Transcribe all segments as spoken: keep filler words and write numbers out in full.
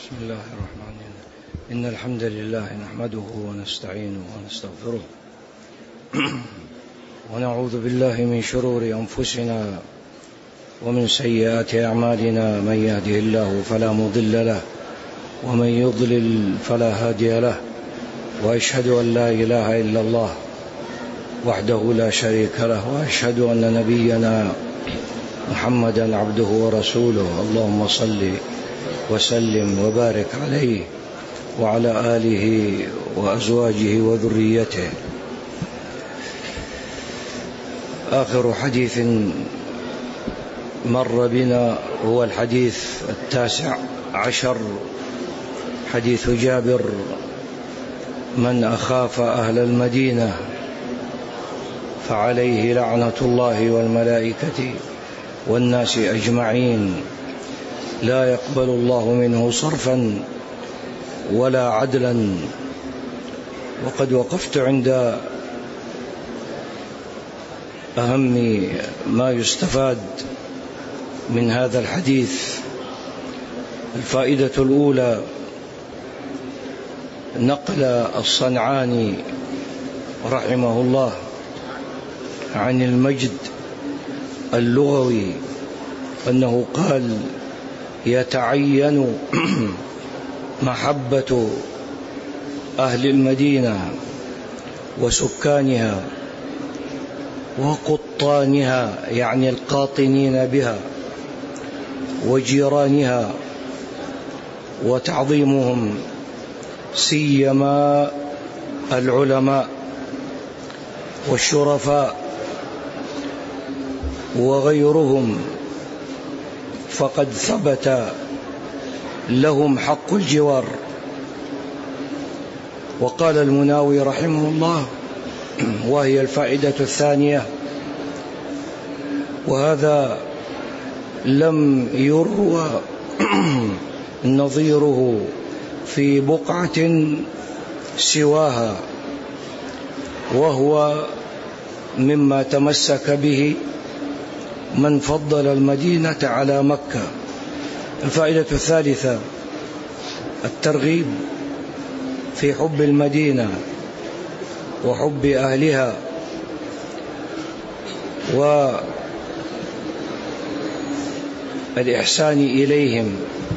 بسم الله الرحمن الرحيم. إن الحمد لله نحمده ونستعينه ونستغفره ونعوذ بالله من شرور أنفسنا ومن سيئات أعمالنا. من يهده الله فلا مضل له ومن يضلل فلا هادي له، وأشهد أن لا إله إلا الله وحده لا شريك له، وأشهد أن نبينا محمدا عبده ورسوله. اللهم صل وسلم وبارك عليه وعلى آله وأزواجه وذريته. آخر حديث مر بنا هو الحديث التاسع عشر، حديث جابر: من أخاف أهل المدينة فعليه لعنة الله والملائكة والناس أجمعين، لا يقبل الله منه صرفا ولا عدلا. وقد وقفت عند أهم ما يستفاد من هذا الحديث. الفائدة الأولى: نقل الصنعاني رحمه الله عن المجد اللغوي أنه قال: يتعين محبة أهل المدينة وسكانها وقطانها، يعني القاطنين بها، وجيرانها، وتعظيمهم، سيما العلماء والشرفاء وغيرهم، فقد ثبت لهم حق الجوار. وقال المناوي رحمه الله، وهي الفائدة الثانية: وهذا لم يروى نظيره في بقعة سواها، وهو مما تمسك به من فضل المدينة على مكة. الفائدة الثالثة: الترغيب في حب المدينة وحب أهلها، والإحسان إليهم،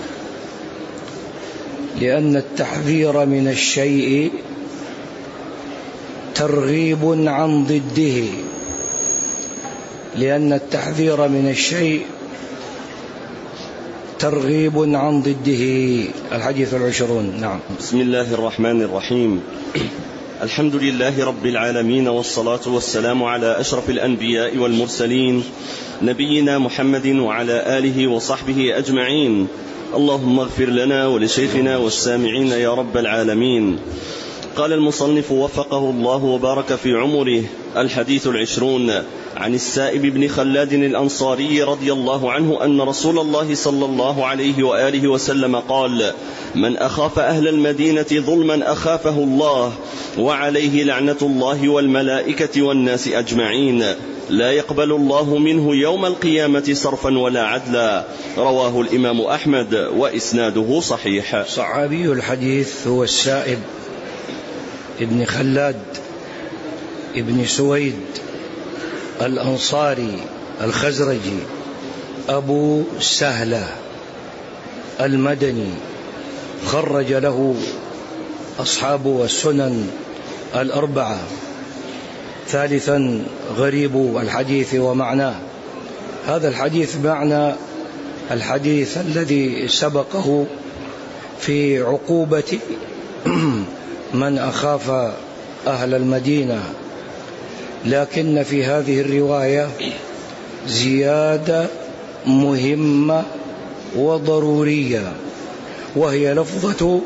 لأن التحذير من الشيء ترغيب عن ضده، لأن التحذير من الشيء ترغيب عن ضده. الحديث العشرون. نعم. بسم الله الرحمن الرحيم. الحمد لله رب العالمين، والصلاة والسلام على أشرف الأنبياء والمرسلين، نبينا محمد وعلى آله وصحبه أجمعين. اللهم اغفر لنا ولشيخنا والسامعين يا رب العالمين. قال المصنف وفقه الله وبارك في عمره: الحديث العشرون عن السائب بن خلاد الأنصاري رضي الله عنه أن رسول الله صلى الله عليه وآله وسلم قال: من أخاف أهل المدينة ظلما أخافه الله، وعليه لعنة الله والملائكة والناس أجمعين، لا يقبل الله منه يوم القيامة صرفا ولا عدلا. رواه الإمام أحمد وإسناده صحيح. صحابي الحديث هو السائب ابن خلاد ابن سويد الأنصاري الخزرجي أبو سهلة المدني، خرج له أصحاب السنن الأربعة. ثالثا: غريب الحديث ومعناه. هذا الحديث معنى الحديث الذي سبقه في عقوبة من أخاف أهل المدينة، لكن في هذه الرواية زيادة مهمة وضرورية، وهي لفظة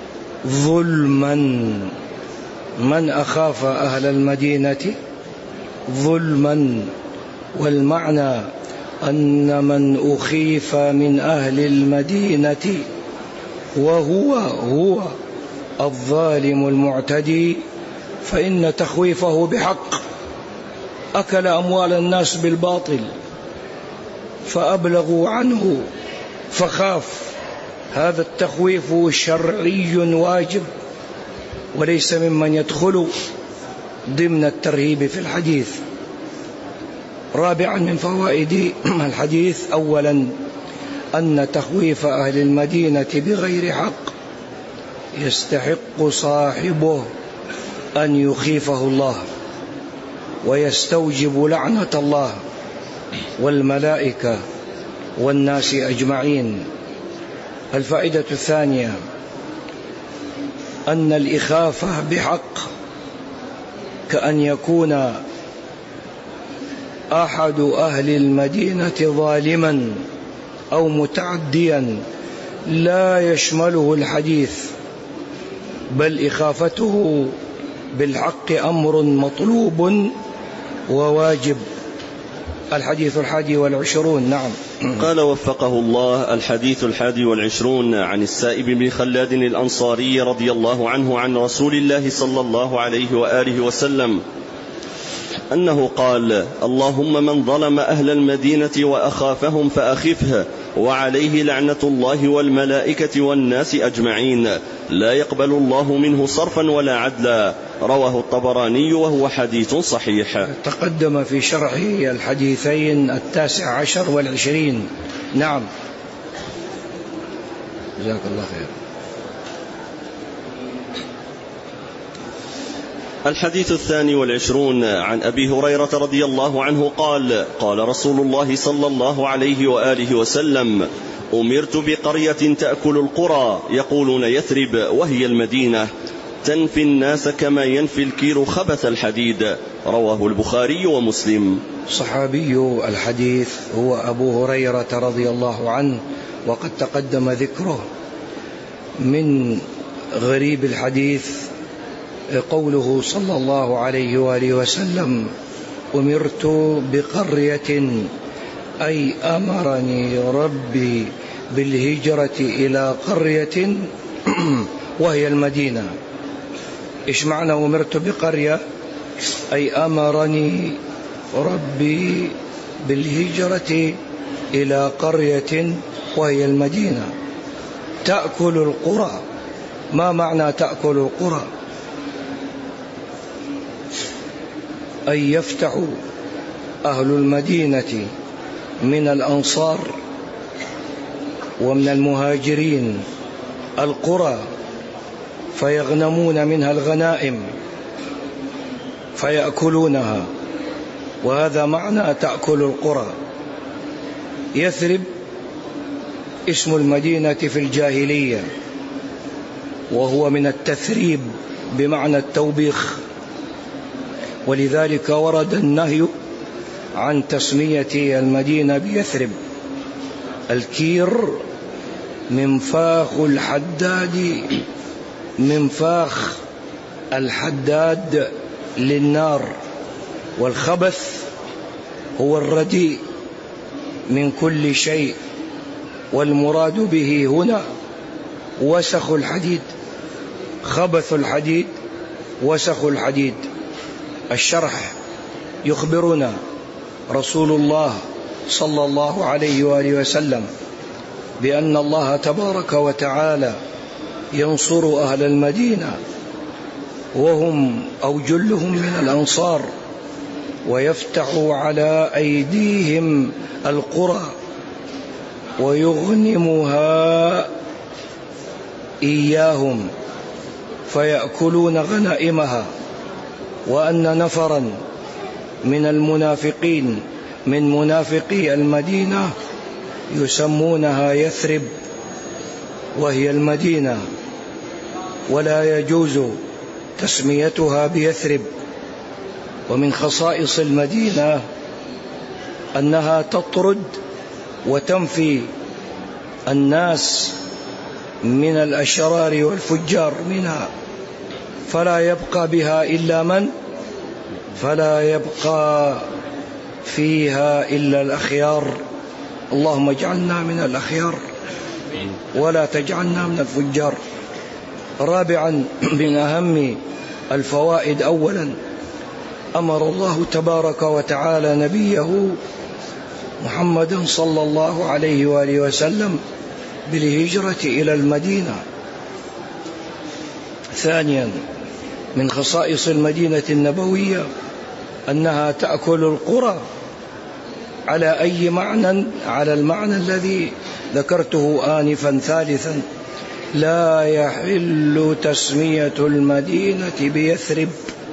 ظلما. من أخاف أهل المدينة ظلما، والمعنى أن من أخيف من أهل المدينة وهو هو الظالم المعتدي فإن تخويفه بحق. أكل أموال الناس بالباطل فأبلغوا عنه فخاف هذا التخويف شرعي واجب وليس ممن يدخل ضمن الترهيب في الحديث. رابعا من فوائد الحديث: أولا أن تخويف أهل المدينة بغير حق يستحق صاحبه أن يخيفه الله ويستوجب لعنة الله والملائكة والناس أجمعين. الفائدة الثانية أن الإخافة بحق كأن يكون أحد أهل المدينة ظالما أو متعديا لا يشمله الحديث، بل إخافته بالحق أمر مطلوب وواجب. الحديث الحادي والعشرون. نعم. قال وفقه الله: الحديث الحادي والعشرون عن السائب بن خلاد الأنصاري رضي الله عنه عن رسول الله صلى الله عليه وآله وسلم أنه قال: اللهم من ظلم أهل المدينة وأخافهم فأخفه، وعليه لعنة الله والملائكة والناس أجمعين، لا يقبل الله منه صرفا ولا عدلا. رواه الطبراني وهو حديث صحيح. تقدم في شرحه الحديثين التاسع عشر والعشرين. نعم. جزاك الله خير. الحديث الثاني والعشرون عن أبي هريرة رضي الله عنه قال: قال رسول الله صلى الله عليه وآله وسلم: أمرت بقرية تأكل القرى يقولون يثرب وهي المدينة، تنفي الناس كما ينفي الكير خبث الحديد. رواه البخاري ومسلم. صحابي الحديث هو أبو هريرة رضي الله عنه، وقد تقدم ذكره. من غريب الحديث قوله صلى الله عليه وآله وسلم: أمرت بقرية، أي أمرني ربي بالهجرة إلى قرية وهي المدينة. إيش معنى أمرت بقرية؟ أي أمرني ربي بالهجرة إلى قرية وهي المدينة تأكل القرى. ما معنى تأكل القرى؟ أي يفتح أهل المدينة من الأنصار ومن المهاجرين القرى فيغنمون منها الغنائم فيأكلونها، وهذا معنى تأكل القرى. يثرب اسم المدينة في الجاهلية، وهو من التثريب بمعنى التوبيخ، ولذلك ورد النهي عن تسمية المدينة بيثرب. الكير منفاخ الحداد منفاخ الحداد للنار، والخبث هو الرديء من كل شيء، والمراد به هنا وسخ الحديد. خبث الحديد وسخ الحديد. الشرح: يخبرنا رسول الله صلى الله عليه وآله وسلم بأن الله تبارك وتعالى ينصر أهل المدينة وهم أو جلهم من الأنصار، ويفتح على أيديهم القرى ويغنمها إياهم فيأكلون غنائمها، وأن نفرا من المنافقين من منافقي المدينة يسمونها يثرب وهي المدينة، ولا يجوز تسميتها بيثرب. ومن خصائص المدينة أنها تطرد وتنفي الناس من الأشرار والفجار منها، فلا يبقى بها إلا من فلا يبقى فيها إلا الأخيار. اللهم اجعلنا من الأخيار ولا تجعلنا من الفجار. رابعا من أهم الفوائد: أولا أمر الله تبارك وتعالى نبيه محمدا صلى الله عليه وآله وسلم بالهجرة إلى المدينة. ثانيا من خصائص المدينة النبوية أنها تأكل القرى على أي معنى؟ على المعنى الذي ذكرته آنفا. ثالثا لا يحل تسمية المدينة بيثرب،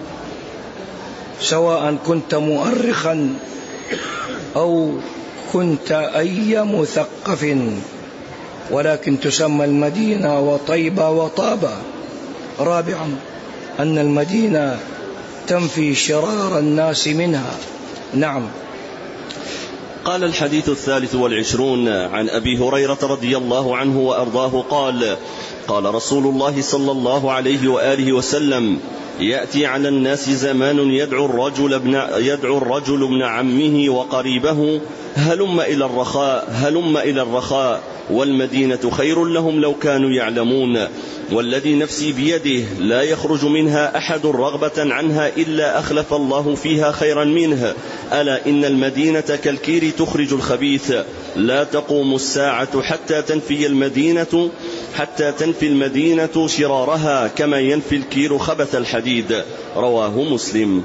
سواء كنت مؤرخا أو كنت أي مثقف، ولكن تسمى المدينة وطيبة وطابة. رابعا أن المدينة تنفي شرار الناس منها. نعم. قال الحديث الثالث والعشرون عن أبي هريرة رضي الله عنه وأرضاه قال قال رسول الله صلى الله عليه وآله وسلم: يأتي على الناس زمان يدعو الرجل ابن, يدعو الرجل ابن عمه وقريبه هلم إلى الرخاء هلم إلى الرخاء والمدينة خير لهم لو كانوا يعلمون، والذي نفسي بيده لا يخرج منها أحد رغبة عنها إلا أخلف الله فيها خيرا منه. ألا إن المدينة كالكير تخرج الخبيث، لا تقوم الساعة حتى تنفي المدينة حتى تنفي المدينة شرارها كما ينفي الكير خبث الحديد. رواه مسلم.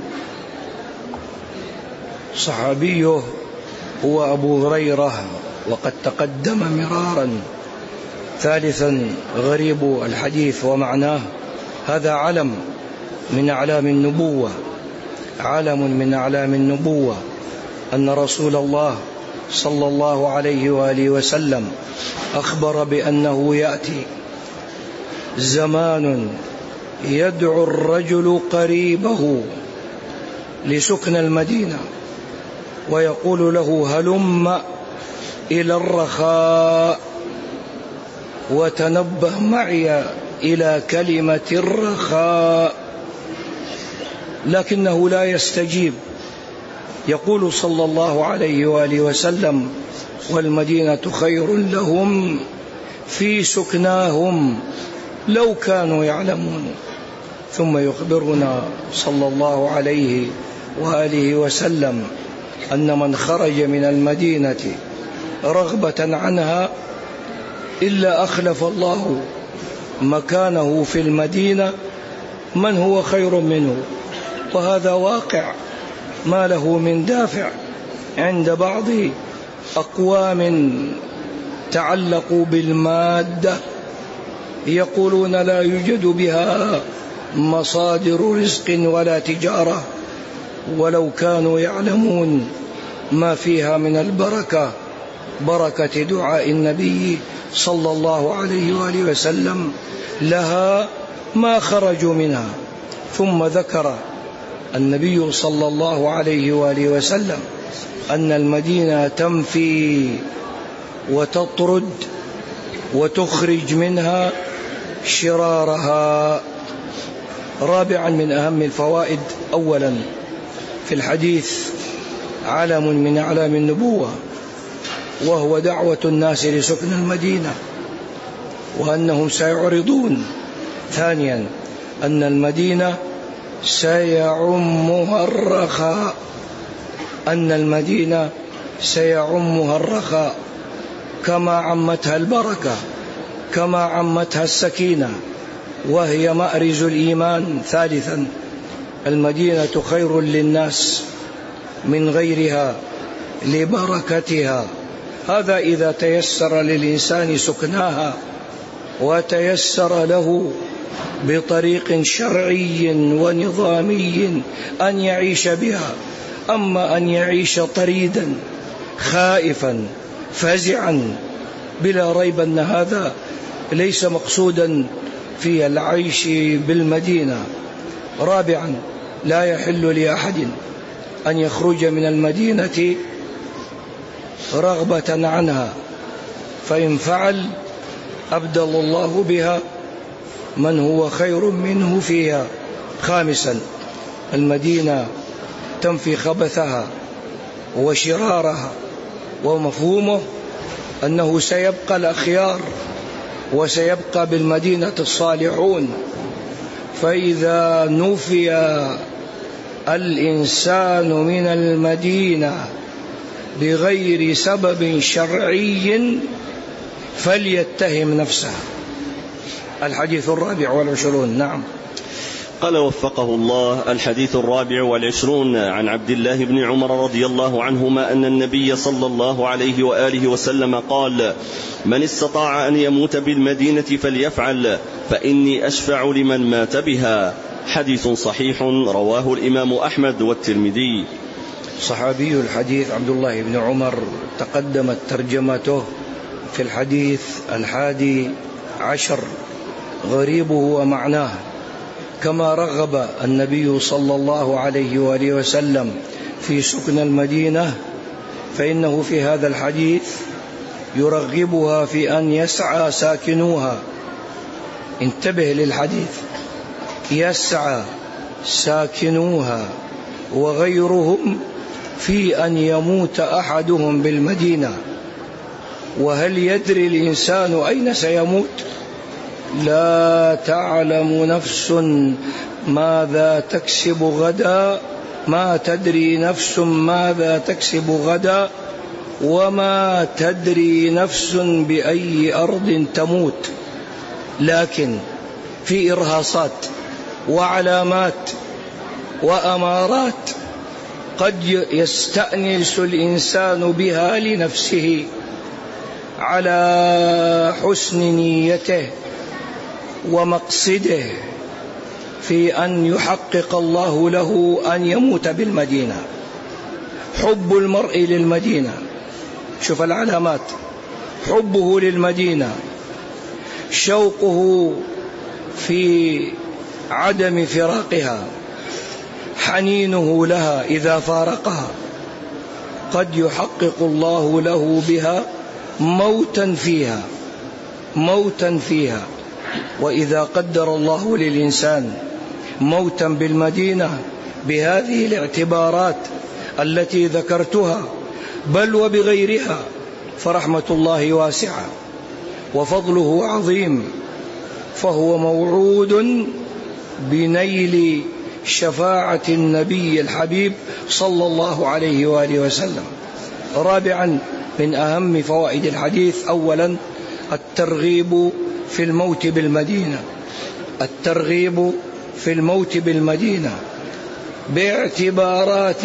صحابيه هو أبو هريرة وقد تقدم مرارا. ثالثا غريب الحديث ومعناه: هذا علم من أعلام النبوة، علم من أعلام النبوة أن رسول الله صلى الله عليه وآله وسلم أخبر بأنه يأتي زمان يدعو الرجل قريبه لسكن المدينة ويقول له: هلم إلى الرخاء. وتنبه معي إلى كلمة الرخاء، لكنه لا يستجيب. يقول صلى الله عليه وآله وسلم: والمدينة خير لهم في سكناهم لو كانوا يعلمون. ثم يخبرنا صلى الله عليه وآله وسلم أن من خرج من المدينة رغبة عنها إلا أخلف الله مكانه في المدينة من هو خير منه. وهذا واقع ما له من دافع عند بعض أقوام تعلقوا بالمادة، يقولون لا يوجد بها مصادر رزق ولا تجارة، ولو كانوا يعلمون ما فيها من البركة، بركة دعاء النبي صلى الله عليه وآله وسلم لها، ما خرجوا منها. ثم ذكر النبي صلى الله عليه وآله وسلم أن المدينة تنفي وتطرد وتخرج منها شرارها. رابعا من أهم الفوائد: أولا في الحديث علم من أعلام النبوة، وهو دعوة الناس لسكن المدينة وأنهم سيعرضون. ثانيا أن المدينة سيعمها الرخاء، أن المدينة سيعمها الرخاء كما عمتها البركة، كما عمتها السكينة، وهي مأرز الإيمان. ثالثا المدينة خير للناس من غيرها لبركتها، هذا إذا تيسر للإنسان سكناها وتيسر له بطريق شرعي ونظامي أن يعيش بها. أما أن يعيش طريدا خائفا فزعا، بلا ريب أن هذا ليس مقصودا في العيش بالمدينة. رابعا لا يحل لأحد أن يخرج من المدينة رغبة عنها، فإن فعل أبدل الله بها من هو خير منه فيها. خامسا المدينة تنفي خبثها وشرارها، ومفهومه أنه سيبقى الأخيار وسيبقى بالمدينة الصالحون. فإذا نفي الإنسان من المدينة بغير سبب شرعي فليتهم نفسه. الحديث الرابع والعشرون. نعم. قال وفقه الله: الحديث الرابع والعشرون عن عبد الله بن عمر رضي الله عنهما أن النبي صلى الله عليه وآله وسلم قال: من استطاع أن يموت بالمدينة فليفعل، فإني أشفع لمن مات بها. حديث صحيح رواه الإمام أحمد والترمذي. صحابي الحديث عبد الله بن عمر تقدمت ترجمته في الحديث الحادي عشر، غريبه ومعناه. كما رغب النبي صلى الله عليه وآله وسلم في سكن المدينة، فإنه في هذا الحديث يرغبها في أن يسعى ساكنوها. انتبه للحديث: يسعى ساكنوها وغيرهم في أن يموت أحدهم بالمدينة. وهل يدري الإنسان أين سيموت؟ لا تعلم نفس ماذا تكسب غدا، ما تدري نفس ماذا تكسب غدا، وما تدري نفس بأي أرض تموت. لكن في إرهاصات وعلامات وأمارات قد يستأنس الإنسان بها لنفسه على حسن نيته ومقصده في أن يحقق الله له أن يموت بالمدينة. حب المرء للمدينة، شوف العلامات: حبه للمدينة، شوقه في عدم فراقها، حنينه لها إذا فارقها. قد يحقق الله له بها موتا فيها، موتا فيها. وإذا قدر الله للإنسان موتا بالمدينة بهذه الاعتبارات التي ذكرتها بل وبغيرها، فرحمة الله واسعة وفضله عظيم، فهو موعود بنيل شفاعة النبي الحبيب صلى الله عليه وآله وسلم. رابعا من أهم فوائد الحديث: أولا الترغيب في الموت بالمدينة، الترغيب في الموت بالمدينة باعتبارات.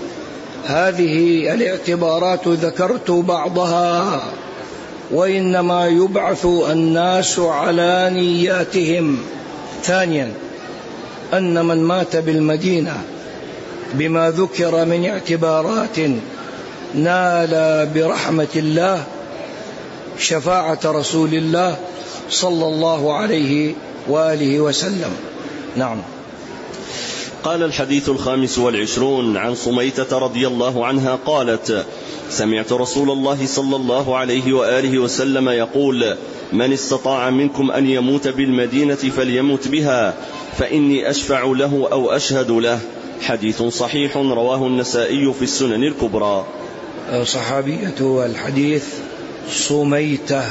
هذه الاعتبارات ذكرت بعضها، وإنما يبعث الناس على نياتهم. ثانيا أن من مات بالمدينة بما ذكر من اعتبارات نال برحمة الله شفاعة رسول الله صلى الله عليه وآله وسلم. نعم. قال الحديث الخامس والعشرون عن صميتة رضي الله عنها قالت: سمعت رسول الله صلى الله عليه وآله وسلم يقول: من استطاع منكم أن يموت بالمدينة فليمت بها، فإني أشفع له أو أشهد له. حديث صحيح رواه النسائي في السنن الكبرى. صحابية الحديث صميتة،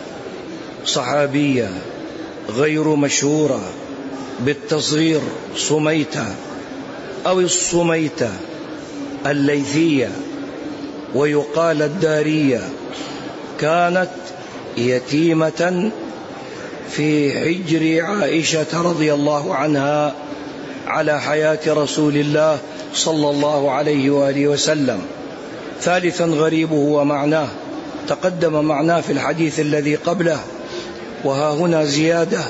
صحابية غير مشهورة بالتصغير صميتة أو الصميتة الليثية، ويقال الدارية. كانت يتيمة في حجر عائشة رضي الله عنها على حياة رسول الله صلى الله عليه وآله وسلم. ثالثا غريبه ومعناه، تقدم معناه في الحديث الذي قبله، وها هنا زيادة: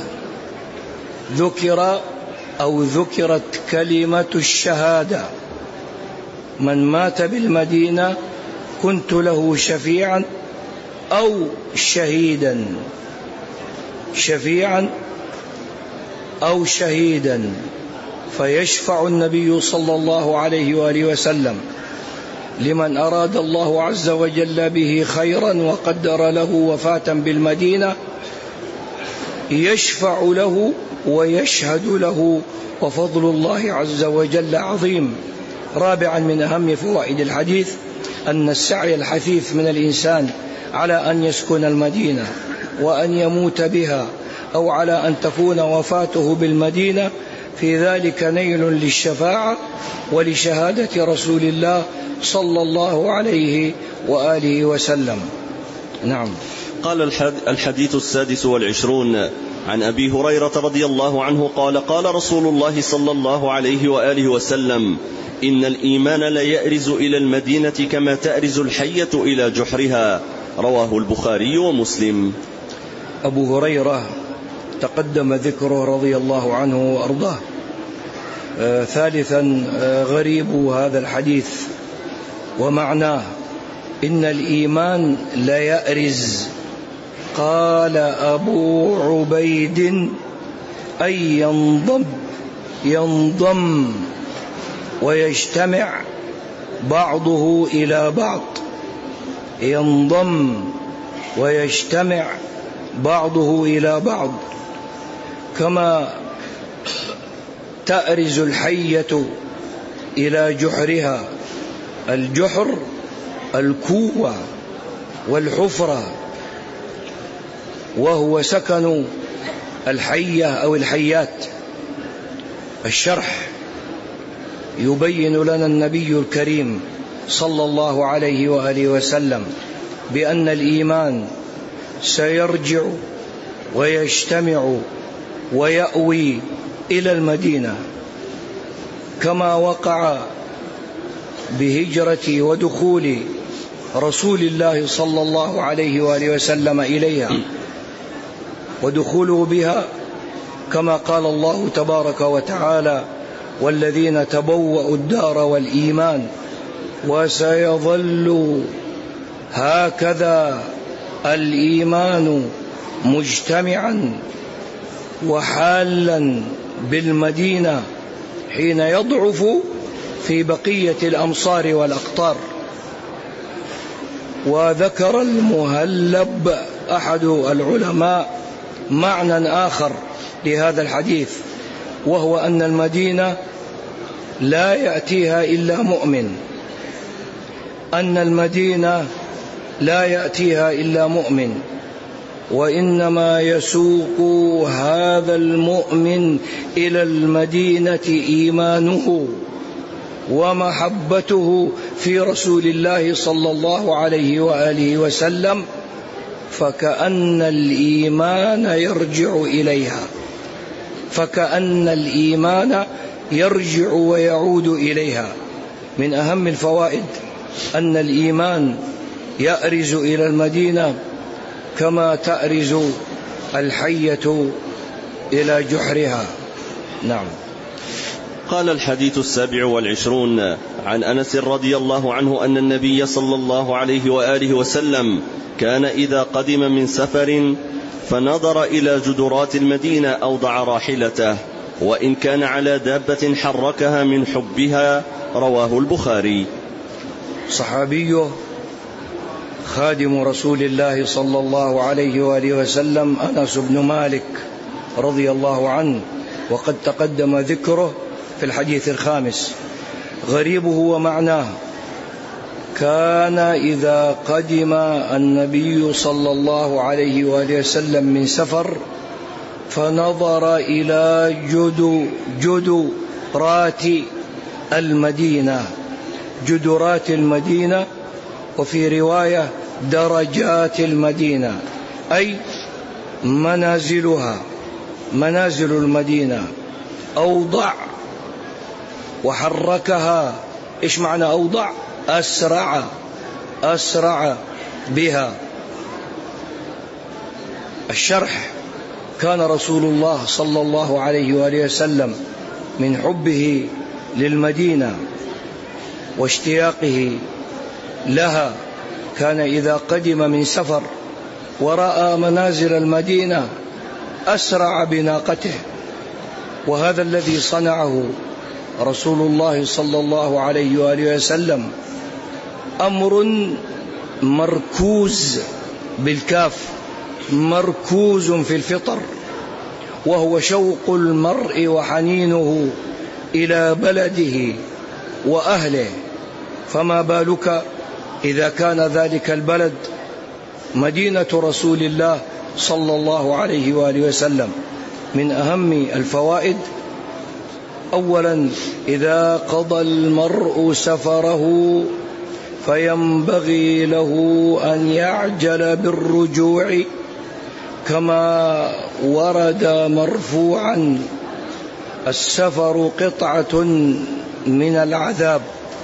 ذكر أو ذكرت كلمة الشهادة. من مات بالمدينة كنت له شفيعا أو شهيدا، شفيعا أو شهيدا. فيشفع النبي صلى الله عليه وآله وسلم لمن أراد الله عز وجل به خيرا وقدر له وفاة بالمدينة، يشفع له ويشهد له، وفضل الله عز وجل عظيم. رابعا من أهم فوائد الحديث أن السعي الحثيث من الإنسان على أن يسكن المدينة وأن يموت بها، أو على أن تكون وفاته بالمدينة، في ذلك نيل للشفاعة ولشهادة رسول الله صلى الله عليه وآله وسلم. نعم. قال الحديث السادس والعشرون عن أبي هريرة رضي الله عنه قال قال رسول الله صلى الله عليه وآله وسلم إن الإيمان ليأرز إلى المدينة كما تأرز الحية إلى جحرها. رواه البخاري ومسلم. أبو هريرة تقدم ذكره رضي الله عنه وأرضاه. آه ثالثا آه غريب هذا الحديث ومعناه إن الإيمان لا يأرز. قال أبو عبيد أي ينضم ينضم ويجتمع بعضه إلى بعض، ينضم ويجتمع بعضه إلى بعض كما تأرز الحية إلى جحرها. الجحر الكوة والحفرة، وهو سكن الحية أو الحيات. الشرح يبين لنا النبي الكريم صلى الله عليه وآله وسلم بأن الإيمان سيرجع ويجتمع ويأوي إلى المدينة كما وقع بهجرة ودخول رسول الله صلى الله عليه وآله وسلم إليها، ودخوله بها كما قال الله تبارك وتعالى والذين تبوأوا الدار والإيمان وسيظل هكذا الإيمان مجتمعا وحالا بالمدينة حين يضعف في بقية الأمصار والأقطار. وذكر المهلب أحد العلماء معنى آخر لهذا الحديث، وهو أن المدينة لا يأتيها إلا مؤمن، أن المدينة لا يأتيها إلا مؤمن، وإنما يسوق هذا المؤمن إلى المدينة إيمانه ومحبته في رسول الله صلى الله عليه وآله وسلم، فكأن الإيمان يرجع إليها، فكأن الإيمان يرجع ويعود إليها. من أهم الفوائد أن الإيمان يأرز إلى المدينة كما تأرز الحية إلى جحرها. نعم. قال الحديث السابع والعشرون عن أنس رضي الله عنه أن النبي صلى الله عليه وآله وسلم كان إذا قدم من سفر فنظر إلى جدرات المدينة أوضع راحلته، وإن كان على دابة حركها من حبها. رواه البخاري. صحابيه خادم رسول الله صلى الله عليه وآله وسلم أنس بن مالك رضي الله عنه، وقد تقدم ذكره في الحديث الخامس. غريبه ومعناه كان إذا قدم النبي صلى الله عليه وآله وسلم من سفر فنظر إلى جدرات المدينة، جدرات المدينة، وفي رواية درجات المدينة، أي منازلها، منازل المدينة. أوضع وحركها. إيش معنى أوضع؟ أسرع، أسرع بها. الشرح: كان رسول الله صلى الله عليه وآله وسلم من حبه للمدينة واشتياقه لها كان إذا قدم من سفر ورأى منازل المدينة أسرع بناقته، وهذا الذي صنعه رسول الله صلى الله عليه وآله وسلم أمر مركوز بالكاف، مركوز في الفطر، وهو شوق المرء وحنينه إلى بلده وأهله، فما بالك إذا كان ذلك البلد مدينة رسول الله صلى الله عليه وآله وسلم. من أهم الفوائد: أولا، إذا قضى المرء سفره فينبغي له أن يعجل بالرجوع كما ورد مرفوعا: السفر قطعة من العذاب،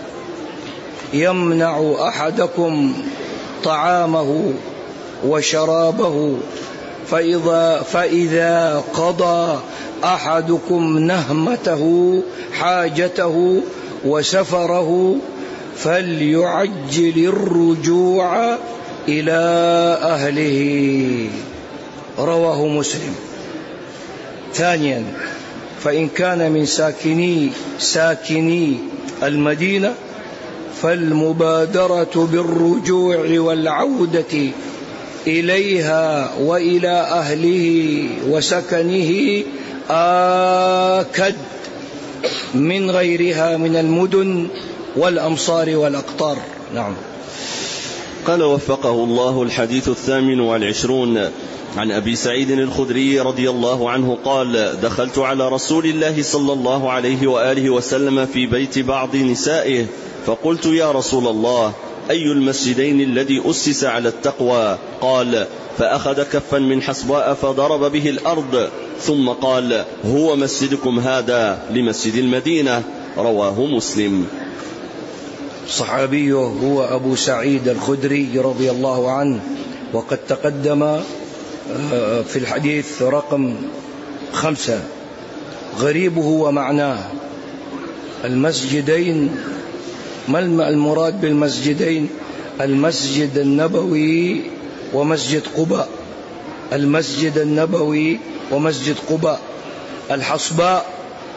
يمنع أحدكم طعامه وشرابه، فإذا, فإذا قضى أحدكم نهمته حاجته وسفره فليعجل الرجوع إلى أهله. رواه مسلم. ثانيا، فإن كان من ساكني ساكني المدينة فالمبادرة بالرجوع والعودة إليها وإلى أهله وسكنه آكد من غيرها من المدن والأمصار والأقطار. نعم. قال وفقه الله: الحديث الثامن والعشرون عن أبي سعيد الخدري رضي الله عنه قال: دخلت على رسول الله صلى الله عليه وآله وسلم في بيت بعض نسائه فقلت: يا رسول الله، أي المسجدين الذي أسس على التقوى؟ قال: فأخذ كفا من حصباء فضرب به الأرض ثم قال: هو مسجدكم هذا لمسجد المدينة. رواه مسلم. صحابي هو أبو سعيد الخدري رضي الله عنه، وقد تقدم في الحديث رقم خمسة. غريبه ومعناه: المسجدين، ما المراد بالمسجدين؟ المسجد النبوي ومسجد قباء. المسجد النبوي ومسجد قباء. الحصباء،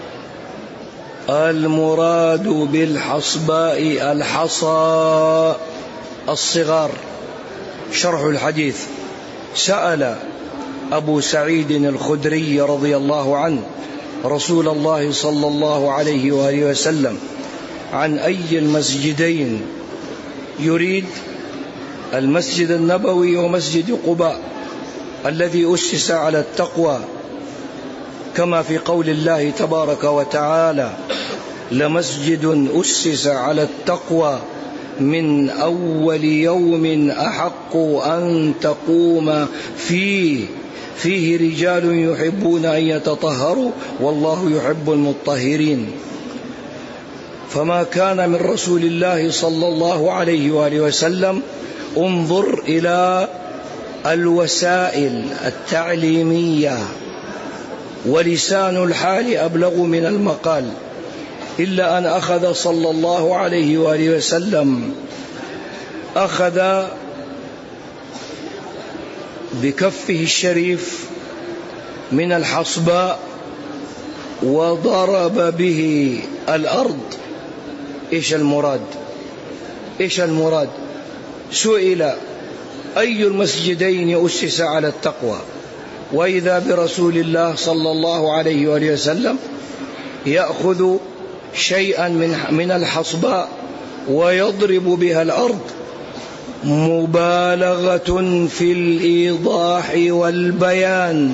المراد بالحصباء الحصى الصغار. شرح الحديث: سأل أبو سعيد الخدري رضي الله عنه رسول الله صلى الله عليه وآله وسلم عن أي المسجدين يريد. المسجد النبوي ومسجد قباء الذي أسس على التقوى، كما في قول الله تبارك وتعالى: لمسجد أسس على التقوى من أول يوم أحق أن تقوم فيه فيه رجال يحبون أن يتطهروا والله يحب المطهرين. فما كان من رسول الله صلى الله عليه وآله وسلم، انظر إلى الوسائل التعليمية، ولسان الحال أبلغ من المقال، إلا أن أخذ صلى الله عليه وآله وسلم أخذ بكفه الشريف من الحصباء وضرب به الأرض. إيش المراد؟ إيش المراد؟ سئل: أي المسجدين أسس على التقوى؟ وإذا برسول الله صلى الله عليه وآله وسلم يأخذ شيئا من من الحصباء ويضرب بها الأرض، مبالغة في الإيضاح والبيان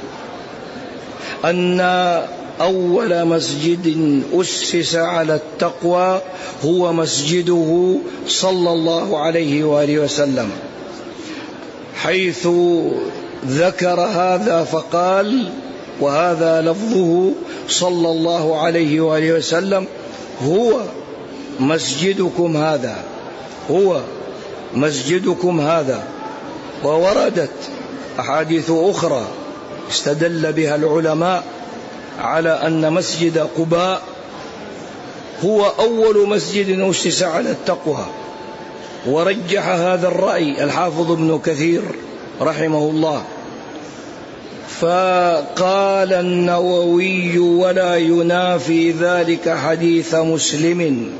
أن أول مسجد أسس على التقوى هو مسجده صلى الله عليه وآله وسلم، حيث ذكر هذا فقال، وهذا لفظه صلى الله عليه وآله وسلم: هو مسجدكم هذا، هو مسجدكم هذا. ووردت أحاديث أخرى استدل بها العلماء على أن مسجد قباء هو أول مسجد أسس على التقوى، ورجح هذا الرأي الحافظ ابن كثير رحمه الله. فقال النووي: ولا ينافي ذلك حديث مسلم،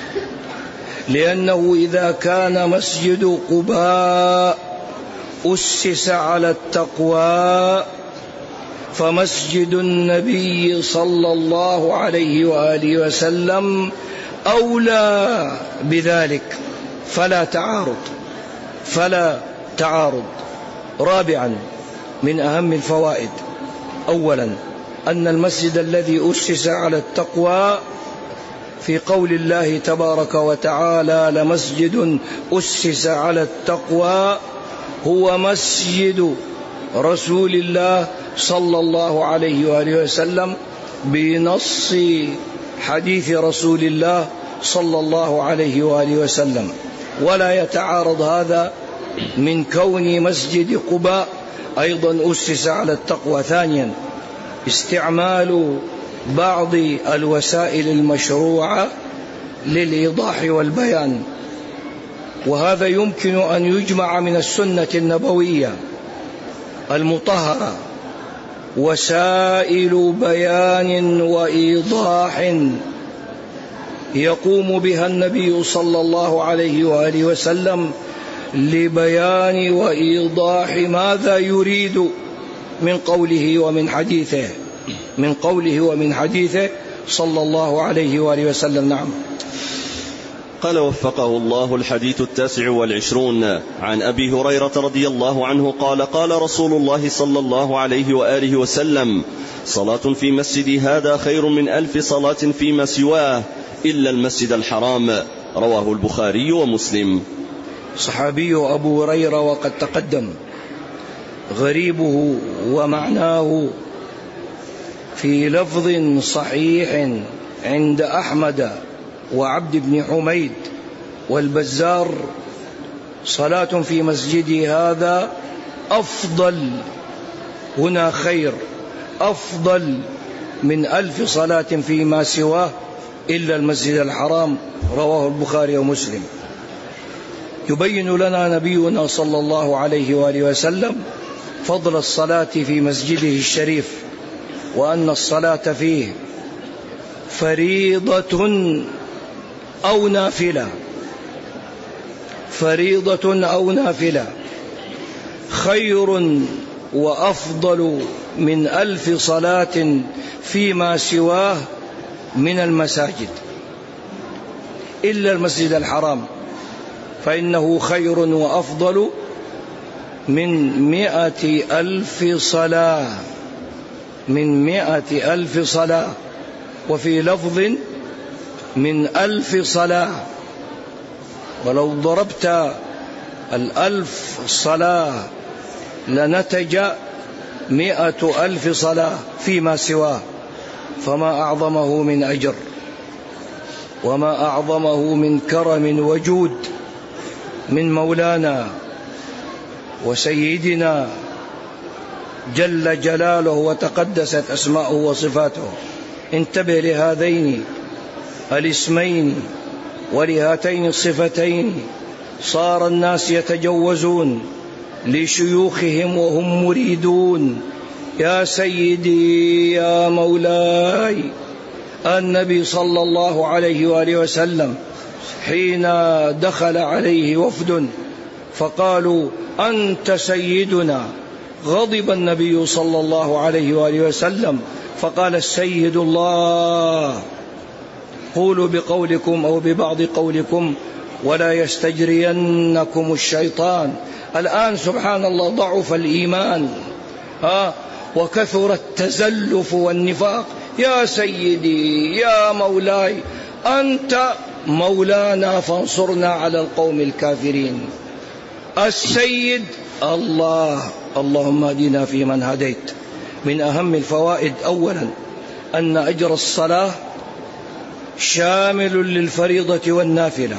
لأنه إذا كان مسجد قباء أسس على التقوى فمسجد النبي صلى الله عليه وآله وسلم أولى بذلك، فلا تعارض فلا تعارض. رابعا من أهم الفوائد: أولا أن المسجد الذي أسس على التقوى في قول الله تبارك وتعالى: لمسجد أسس على التقوى هو مسجد رسول الله صلى الله عليه وآله وسلم، بنص حديث رسول الله صلى الله عليه وآله وسلم. ولا يتعارض هذا من كون مسجد قباء أيضا أسس على التقوى. ثانيا، استعمال بعض الوسائل المشروعة للإيضاح والبيان، وهذا يمكن أن يجمع من السنة النبوية المطهرة وسائل بيان وإيضاح يقوم بها النبي صلى الله عليه وآله وسلم لبيان وإيضاح ماذا يريد من قوله ومن حديثه من قوله ومن حديثه صلى الله عليه وآله وسلم. نعم. قال وفقه الله: الحديث التاسع والعشرون عن أبي هريرة رضي الله عنه قال: قال رسول الله صلى الله عليه وآله وسلم: صلاة في مسجد هذا خير من ألف صلاة فيما سواه إلا المسجد الحرام. رواه البخاري ومسلم. صحابي أبو هريرة وقد تقدم غريبه ومعناه في لفظ صحيح عند أحمد وعبد بن حميد والبزار: صلاة في مسجدي هذا أفضل، هنا خير، أفضل من ألف صلاة فيما سواه إلا المسجد الحرام. رواه البخاري ومسلم. يبين لنا نبينا صلى الله عليه وآله وسلم فضل الصلاة في مسجده الشريف، وأن الصلاة فيه فريضة أو نافلة، فريضة أو نافلة، خير وأفضل من ألف صلاة فيما سواه من المساجد إلا المسجد الحرام، فإنه خير وأفضل من مئة ألف صلاة، من مئة ألف صلاة، وفي لفظ من ألف صلاة. ولو ضربت الألف صلاة لنتج مئة ألف صلاة فيما سواه، فما أعظمه من أجر وما أعظمه من كرم وجود من مولانا وسيدنا جل جلاله وتقدست أسماؤه وصفاته. انتبه لهذين الاسمين ولهاتين الصفتين. صار الناس يتجوزون لشيوخهم وهم مريدون: يا سيدي يا مولاي. النبي صلى الله عليه وآله وسلم حين دخل عليه وفد فقالوا: أنت سيدنا، غضب النبي صلى الله عليه وآله وسلم فقال: السيد الله، قولوا بقولكم أو ببعض قولكم ولا يستجرينكم الشيطان. الآن سبحان الله ضعف الإيمان ها وكثر التزلف والنفاق. يا سيدي يا مولاي، أنت مولانا فانصرنا على القوم الكافرين. السيد الله. اللهم اهدنا فيمن هديت. من أهم الفوائد أولا أن أجر الصلاة شامل للفريضة والنافلة.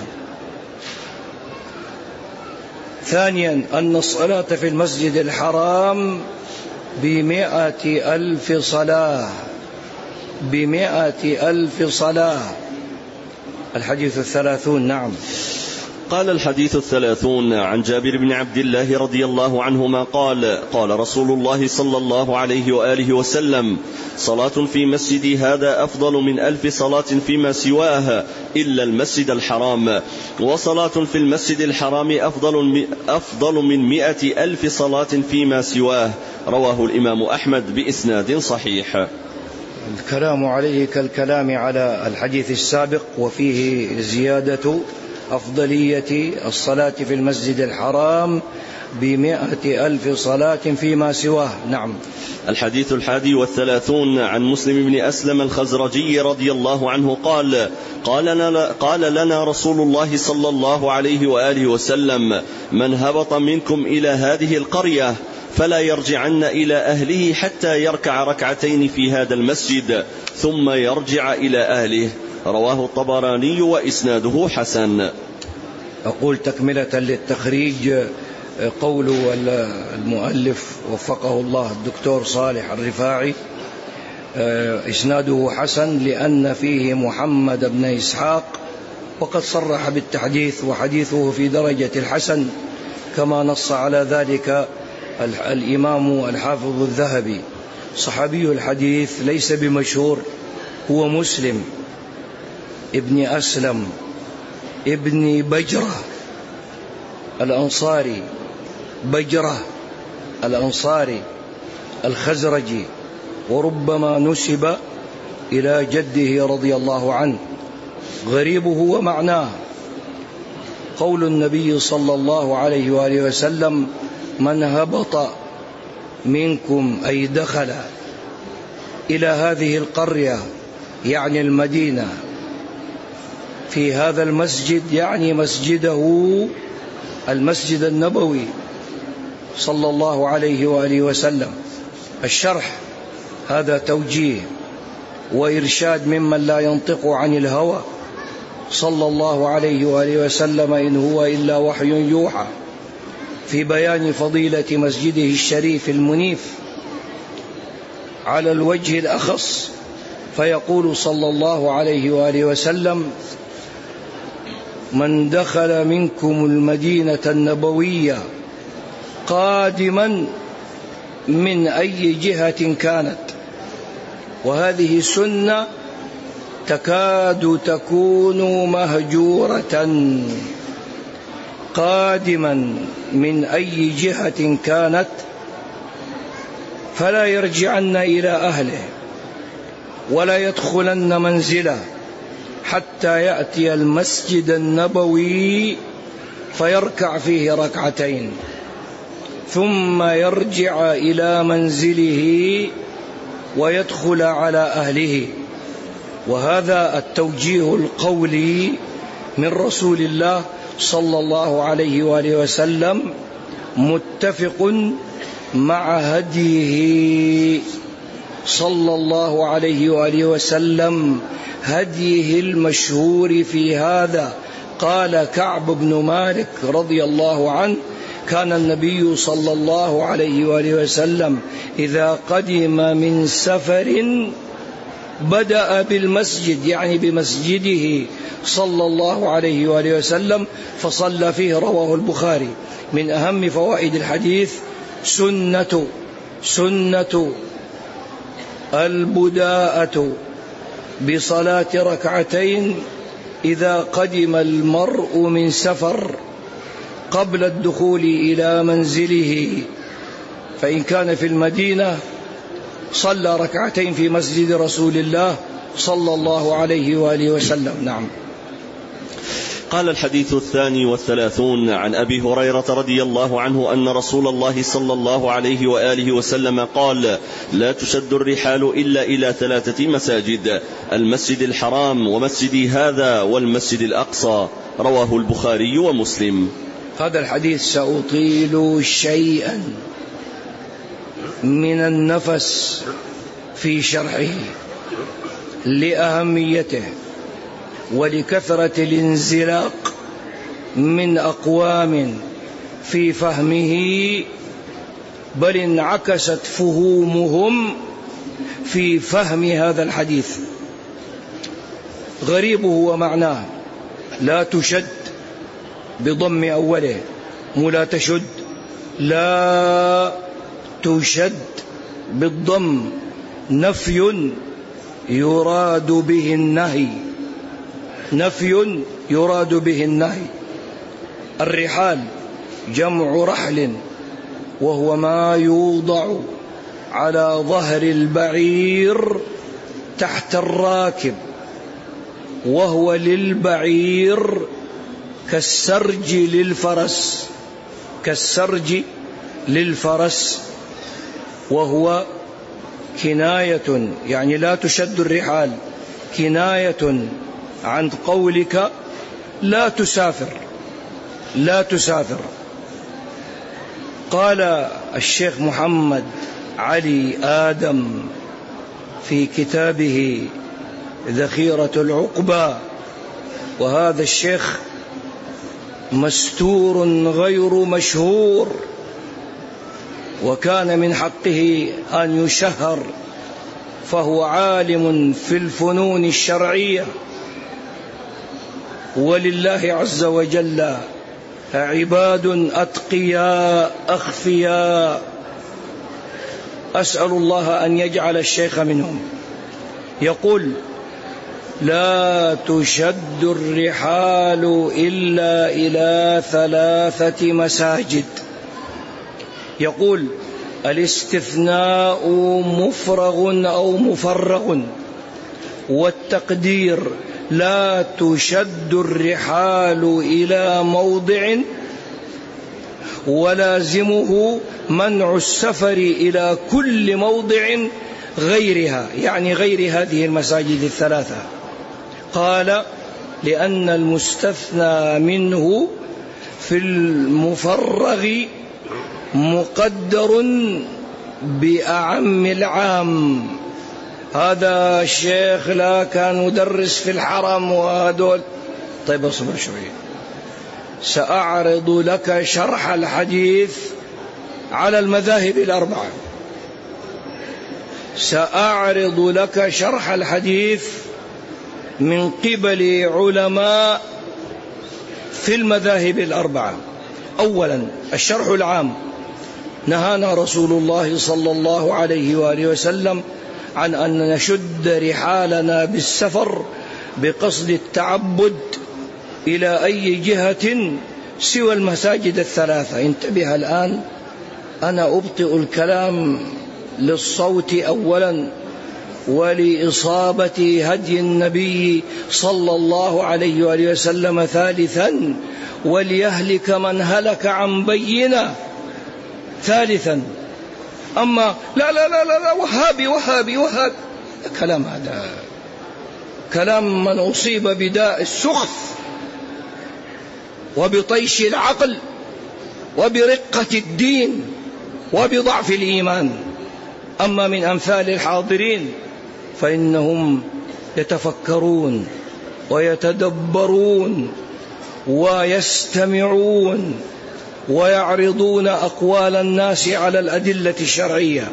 ثانيا أن الصلاة في المسجد الحرام بمئة ألف صلاة، بمئة ألف صلاة. الحديث الثلاثون. نعم. قال الحديث الثلاثون عن جابر بن عبد الله رضي الله عنهما قال: قال رسول الله صلى الله عليه وآله وسلم: صلاة في مسجدي هذا أفضل من ألف صلاة فيما سواه إلا المسجد الحرام، وصلاة في المسجد الحرام أفضل أفضل من مئة ألف صلاة فيما سواه. رواه الإمام أحمد بإسناد صحيح. الكلام عليه كالكلام على الحديث السابق، وفيه زيادة أفضلية الصلاة في المسجد الحرام بمائة ألف صلاة فيما سواه. نعم. الحديث الحادي والثلاثون عن مسلم بن أسلم الخزرجي رضي الله عنه قال قال لنا, قال لنا رسول الله صلى الله عليه وآله وسلم: من هبط منكم إلى هذه القرية فلا يرجعن إلى أهله حتى يركع ركعتين في هذا المسجد ثم يرجع إلى أهله. رواه الطبراني وإسناده حسن. أقول تكملة للتخريج قول المؤلف وفقه الله الدكتور صالح الرفاعي: إسناده حسن لأن فيه محمد بن إسحاق، وقد صرح بالتحديث وحديثه في درجة الحسن كما نص على ذلك الإمام الحافظ الذهبي. صحابي الحديث ليس بمشهور، هو مسلم ابن أسلم ابن بجرة الأنصاري، بجرة الأنصاري الخزرجي، وربما نسب إلى جده رضي الله عنه. غريبه ومعناه قول النبي صلى الله عليه وآله وسلم: من هبط منكم أي دخل إلى هذه القرية يعني المدينة في هذا المسجد، يعني مسجده المسجد النبوي صلى الله عليه وآله وسلم. الشرح هذا توجيه وإرشاد ممن لا ينطق عن الهوى صلى الله عليه وآله وسلم، إن هو إلا وحي يوحى، في بيان فضيلة مسجده الشريف المنيف على الوجه الأخص. فيقول صلى الله عليه وآله وسلم: من دخل منكم المدينة النبوية قادما من أي جهة كانت، وهذه سنة تكاد تكون مهجورة، قادما من أي جهة كانت فلا يرجعن إلى أهله ولا يدخلن منزله حتى يأتي المسجد النبوي فيركع فيه ركعتين ثم يرجع إلى منزله ويدخل على أهله. وهذا التوجيه القولي من رسول الله صلى الله عليه وآله وسلم متفق مع هديه صلى الله عليه وآله وسلم، هديه المشهور في هذا. قال كعب بن مالك رضي الله عنه: كان النبي صلى الله عليه وآله وسلم إذا قدم من سفر بدأ بالمسجد، يعني بمسجده صلى الله عليه وآله وسلم، فصلى فيه. رواه البخاري. من أهم فوائد الحديث سنة سنة البداءة بصلاة ركعتين إذا قدم المرء من سفر قبل الدخول إلى منزله، فإن كان في المدينة صلى ركعتين في مسجد رسول الله صلى الله عليه وآله وسلم. نعم. قال الحديث الثاني والثلاثون عن أبي هريرة رضي الله عنه أن رسول الله صلى الله عليه وآله وسلم قال: لا تشد الرحال إلا إلى ثلاثة مساجد: المسجد الحرام ومسجدي هذا والمسجد الأقصى. رواه البخاري ومسلم. هذا الحديث سأطيل شيئا من النفس في شرحه لأهميته ولكثرة الانزلاق من أقوام في فهمه، بل انعكست فهومهم في فهم هذا الحديث. غريبه ومعناه لا تشد بضم أوله، مو لا تشد، لا تشد بالضم، نفي يراد به النهي، نفي يراد به النهي. الرحال جمع رحل، وهو ما يوضع على ظهر البعير تحت الراكب، وهو للبعير كالسرج للفرس، كالسرج للفرس، وهو كناية، يعني لا تشد الرحال، كناية عن قولك لا تسافر لا تسافر. قال الشيخ محمد علي آدم في كتابه ذخيرة العقبى، وهذا الشيخ مستور غير مشهور، وكان من حقه أن يشهر، فهو عالم في الفنون الشرعية، ولله عز وجل عباد أتقياء أخفياء، أسأل الله أن يجعل الشيخ منهم. يقول: لا تشد الرحال إلا إلى ثلاثة مساجد. يقول: الاستثناء مفرغ أو مفرغ، والتقدير لا تشد الرحال إلى موضع ولازمه منع السفر إلى كل موضع غيرها، يعني غير هذه المساجد الثلاثة. قال: لأن المستثنى منه في المفرغ مقدر بأعم العام. هذا الشيخ لا كان مدرس في الحرم وهدول. طيب اصبر شوية، سأعرض لك شرح الحديث على المذاهب الأربعة، سأعرض لك شرح الحديث من قبل علماء في المذاهب الأربعة. أولا الشرح العام: نهانا رسول الله صلى الله عليه وآله وسلم عن أن نشد رحالنا بالسفر بقصد التعبد إلى أي جهة سوى المساجد الثلاثة. انتبه الآن، أنا أبطئ الكلام للصوت أولا، ولإصابة هدي النبي صلى الله عليه وآله وسلم ثالثا، وليهلك من هلك عن بينة ثالثا. أما لا لا لا لا وهابي وهابي وهابي، كلام هذا كلام من أصيب بداء السخف وبطيش العقل وبرقة الدين وبضعف الإيمان. أما من أمثال الحاضرين فإنهم يتفكرون ويتدبرون ويستمعون ويعرضون أقوال الناس على الأدلة الشرعية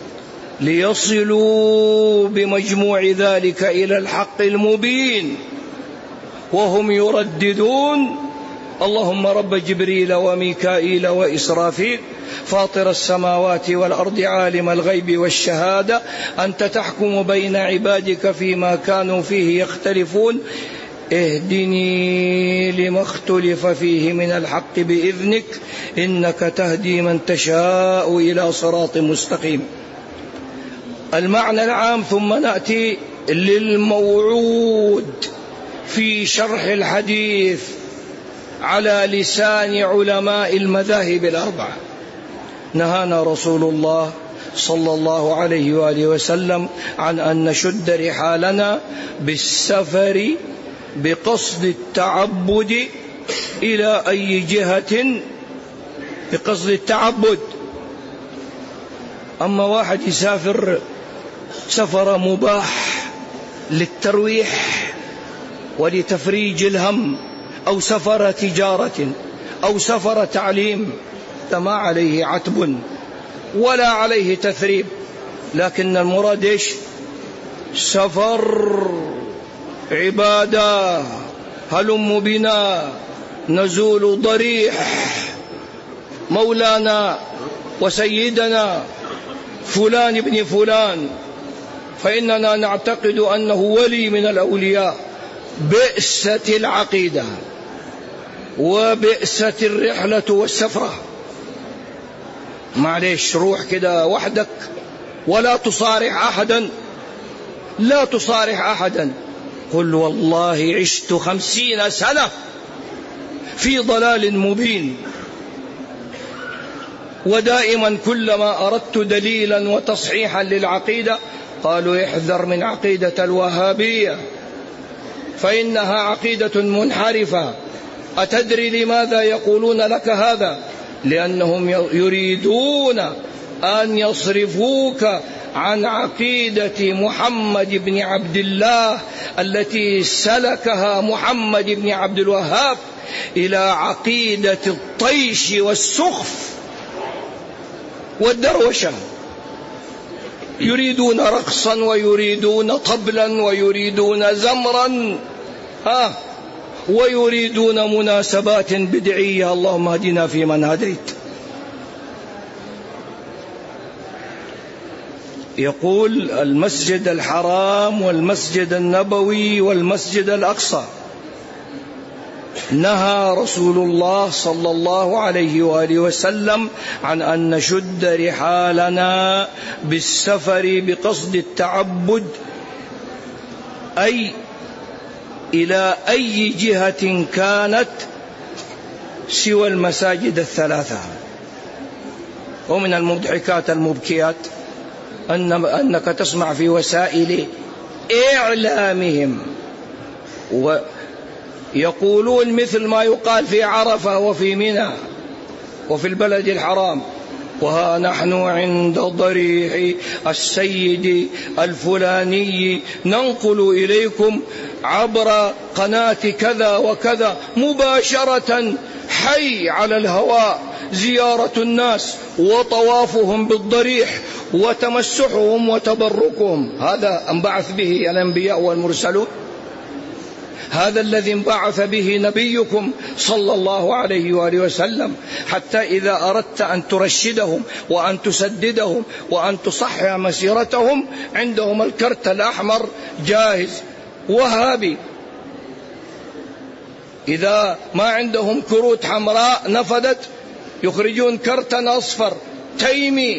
ليصلوا بمجموع ذلك إلى الحق المبين، وهم يرددون: اللهم رب جبريل وميكائيل وإسرافيل فاطر السماوات والأرض عالم الغيب والشهادة أنت تحكم بين عبادك فيما كانوا فيه يختلفون اهدني لما اختلف فيه من الحق بإذنك إنك تهدي من تشاء إلى صراط مستقيم. المعنى العام. ثم نأتي للموعود في شرح الحديث على لسان علماء المذاهب الأربعة. نهانا رسول الله صلى الله عليه وآله وسلم عن أن نشد رحالنا بالسفر بقصد التعبد إلى أي جهة، بقصد التعبد. أما واحد يسافر سفر مباح للترويح ولتفريج الهم، أو سفر تجارة أو سفر تعليم، ما عليه عتب ولا عليه تثريب، لكن المراد إيش؟ سفر عبادة، هلم بنا نزول ضريح مولانا وسيدنا فلان ابن فلان، فإننا نعتقد أنه ولي من الأولياء. بئست العقيدة وبئست الرحلة والسفرة. معليش، روح كده وحدك ولا تصارح أحدا، لا تصارح أحدا. قل والله عشت خمسين سنة في ضلال مبين، ودائما كلما أردت دليلا وتصحيحا للعقيدة قالوا احذر من عقيدة الوهابية فإنها عقيدة منحرفة. أتدري لماذا يقولون لك هذا؟ لأنهم يريدون أن يصرفوك عن عقيدة محمد بن عبد الله التي سلكها محمد بن عبد الوهاب إلى عقيدة الطيش والسخف والدروشة. يريدون رقصا ويريدون طبلا ويريدون زمرا آه ويريدون مناسبات بدعية. اللهم اهدنا فيمن هديت. يقول المسجد الحرام والمسجد النبوي والمسجد الأقصى نهى رسول الله صلى الله عليه وآله وسلم عن أن نشد رحالنا بالسفر بقصد التعبد أي إلى أي جهة كانت سوى المساجد الثلاثة. ومن المضحكات المبكيات أن أنك تسمع في وسائل إعلامهم ويقولون مثل ما يقال في عرفة وفي منى وفي البلد الحرام: وها نحن عند ضريح السيد الفلاني ننقل إليكم عبر قناة كذا وكذا مباشرة حي على الهواء زيارة الناس وطوافهم بالضريح وتمسحهم وتبركهم. هذا انبعث به الأنبياء والمرسلون، هذا الذي انبعث به نبيكم صلى الله عليه وآله وسلم، حتى إذا أردت أن ترشدهم وأن تسددهم وأن تصحح مسيرتهم عندهم الكرت الأحمر جاهز. وهابي إذا ما عندهم كروت حمراء نفدت يخرجون كرتا أصفر تيمي.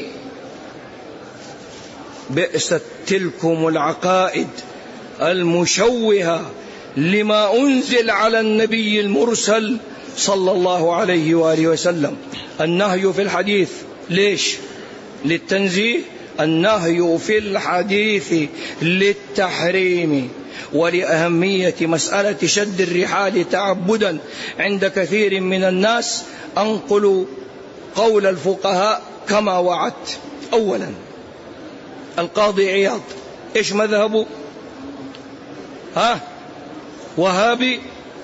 بئست تلكم العقائد المشوهة لما أنزل على النبي المرسل صلى الله عليه وآله وسلم. النهي في الحديث ليش؟ للتنزيه. النهي في الحديث للتحريم ولأهمية مسألة شد الرحال تعبدا عند كثير من الناس. أنقل قول الفقهاء كما وعدت. أولا القاضي عياض إيش مذهبه؟ ها وهابي.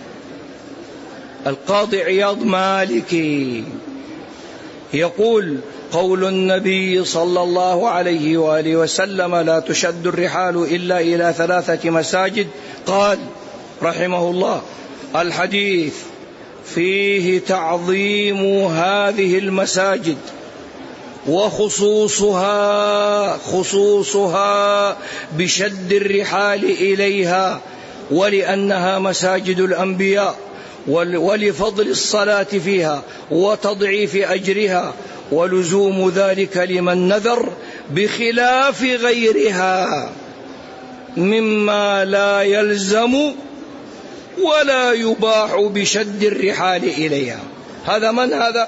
القاضي عياض مالكي، يقول: قول النبي صلى الله عليه وآله وسلم لا تشد الرحال إلا إلى ثلاثة مساجد. قال رحمه الله: الحديث فيه تعظيم هذه المساجد وخصوصها خصوصها بشد الرحال إليها ولأنها مساجد الأنبياء ولفضل الصلاة فيها وتضعيف أجرها ولزوم ذلك لمن نذر بخلاف غيرها مما لا يلزم ولا يباح بشد الرحال إليها. هذا من هذا؟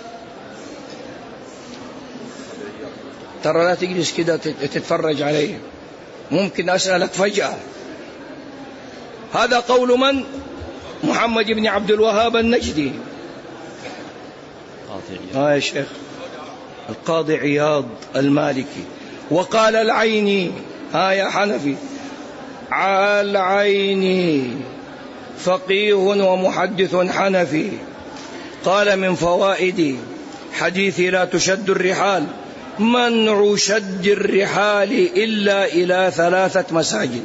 ترى لا تجلس كده تتفرج عليه، ممكن أسألك فجأة. هذا قول من؟ محمد بن عبد الوهاب النجدي. ها يا شيخ القاضي عياض المالكي. وقال العيني، ها يا حنفي، العيني فقيه ومحدث حنفي، قال: من فوائد حديث لا تشد الرحال منع شد الرحال إلا إلى ثلاثة مساجد.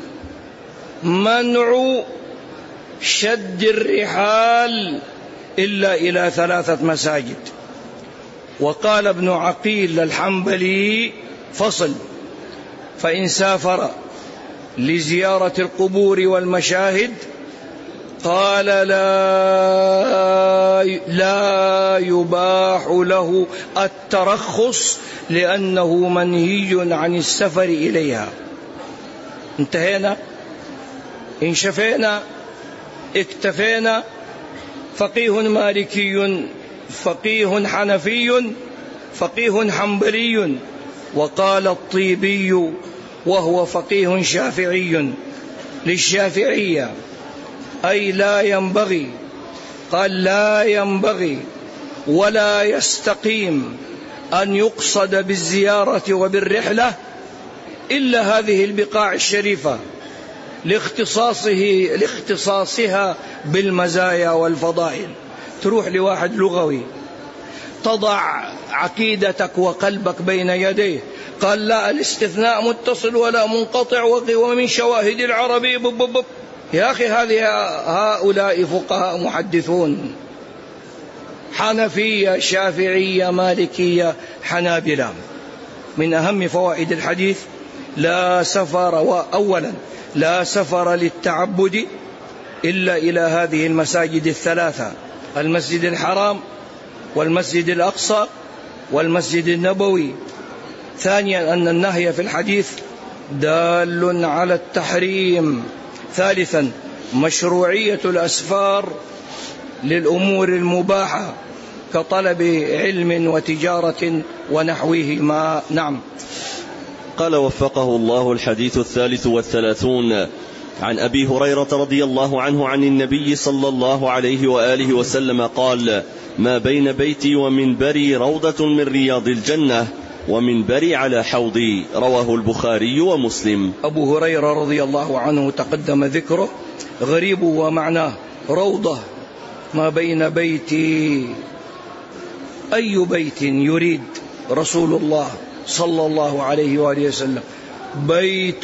منع شد الرحال إلا إلى ثلاثة مساجد. وقال ابن عقيل الحنبلي: فصل: فإن سافر لزيارة القبور والمشاهد قال لا لا يباح له الترخص لأنه منهي عن السفر إليها. انتهينا، انشفينا، اكتفينا. فقيه مالكي فقيه حنفي فقيه حنبلي، وقال الطيبي وهو فقيه شافعي للشافعية، أي لا ينبغي، قال لا ينبغي ولا يستقيم أن يقصد بالزيارة وبالرحلة إلا هذه البقاع الشريفة لاختصاصه لاختصاصها بالمزايا والفضائل. تروح لواحد لغوي تضع عقيدتك وقلبك بين يديه، قال لا الاستثناء متصل ولا منقطع ومن شواهد العربي بب بب. يا أخي هذه هؤلاء فقهاء محدثون، حنفية شافعية مالكية حنابلة. من أهم فوائد الحديث لا سفر، وأولا لا سفر للتعبد إلا إلى هذه المساجد الثلاثة: المسجد الحرام والمسجد الأقصى والمسجد النبوي. ثانيا أن النهي في الحديث دال على التحريم. ثالثا مشروعية الأسفار للأمور المباحة كطلب علم وتجارة ونحوهما. نعم. قال وفقه الله: الحديث الثالث والثلاثون عن أبي هريرة رضي الله عنه عن النبي صلى الله عليه وآله وسلم قال: ما بين بيتي ومنبري روضة من رياض الجنة ومنبري على حوضي. رواه البخاري ومسلم. أبو هريرة رضي الله عنه تقدم ذكره، غريب ومعناه روضة ما بين بيتي. أي بيت يريد رسول الله صلى الله عليه وآله وسلم؟ بيت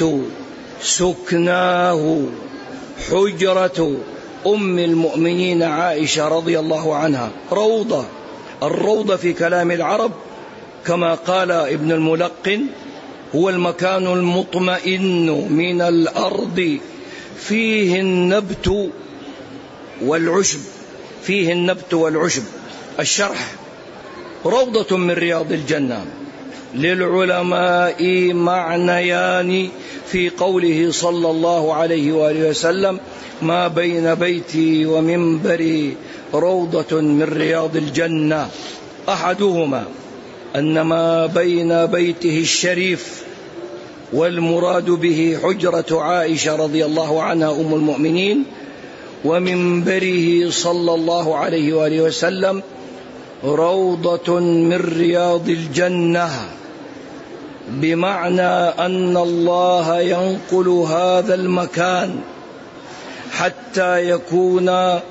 سكناه حجرة أم المؤمنين عائشة رضي الله عنها روضة. الروضة في كلام العرب كما قال ابن الملقن هو المكان المطمئن من الأرض فيه النبت والعشب، فيه النبت والعشب. الشرح: روضة من رياض الجنة. للعلماء معنيان في قوله صلى الله عليه وآله وسلم: ما بين بيتي ومنبري روضة من رياض الجنة. أحدهما أن ما بين بيته الشريف والمراد به حجرة عائشة رضي الله عنها أم المؤمنين ومنبره صلى الله عليه وآله وسلم روضة من رياض الجنة، بمعنى أن الله ينقل هذا المكان حتى يكون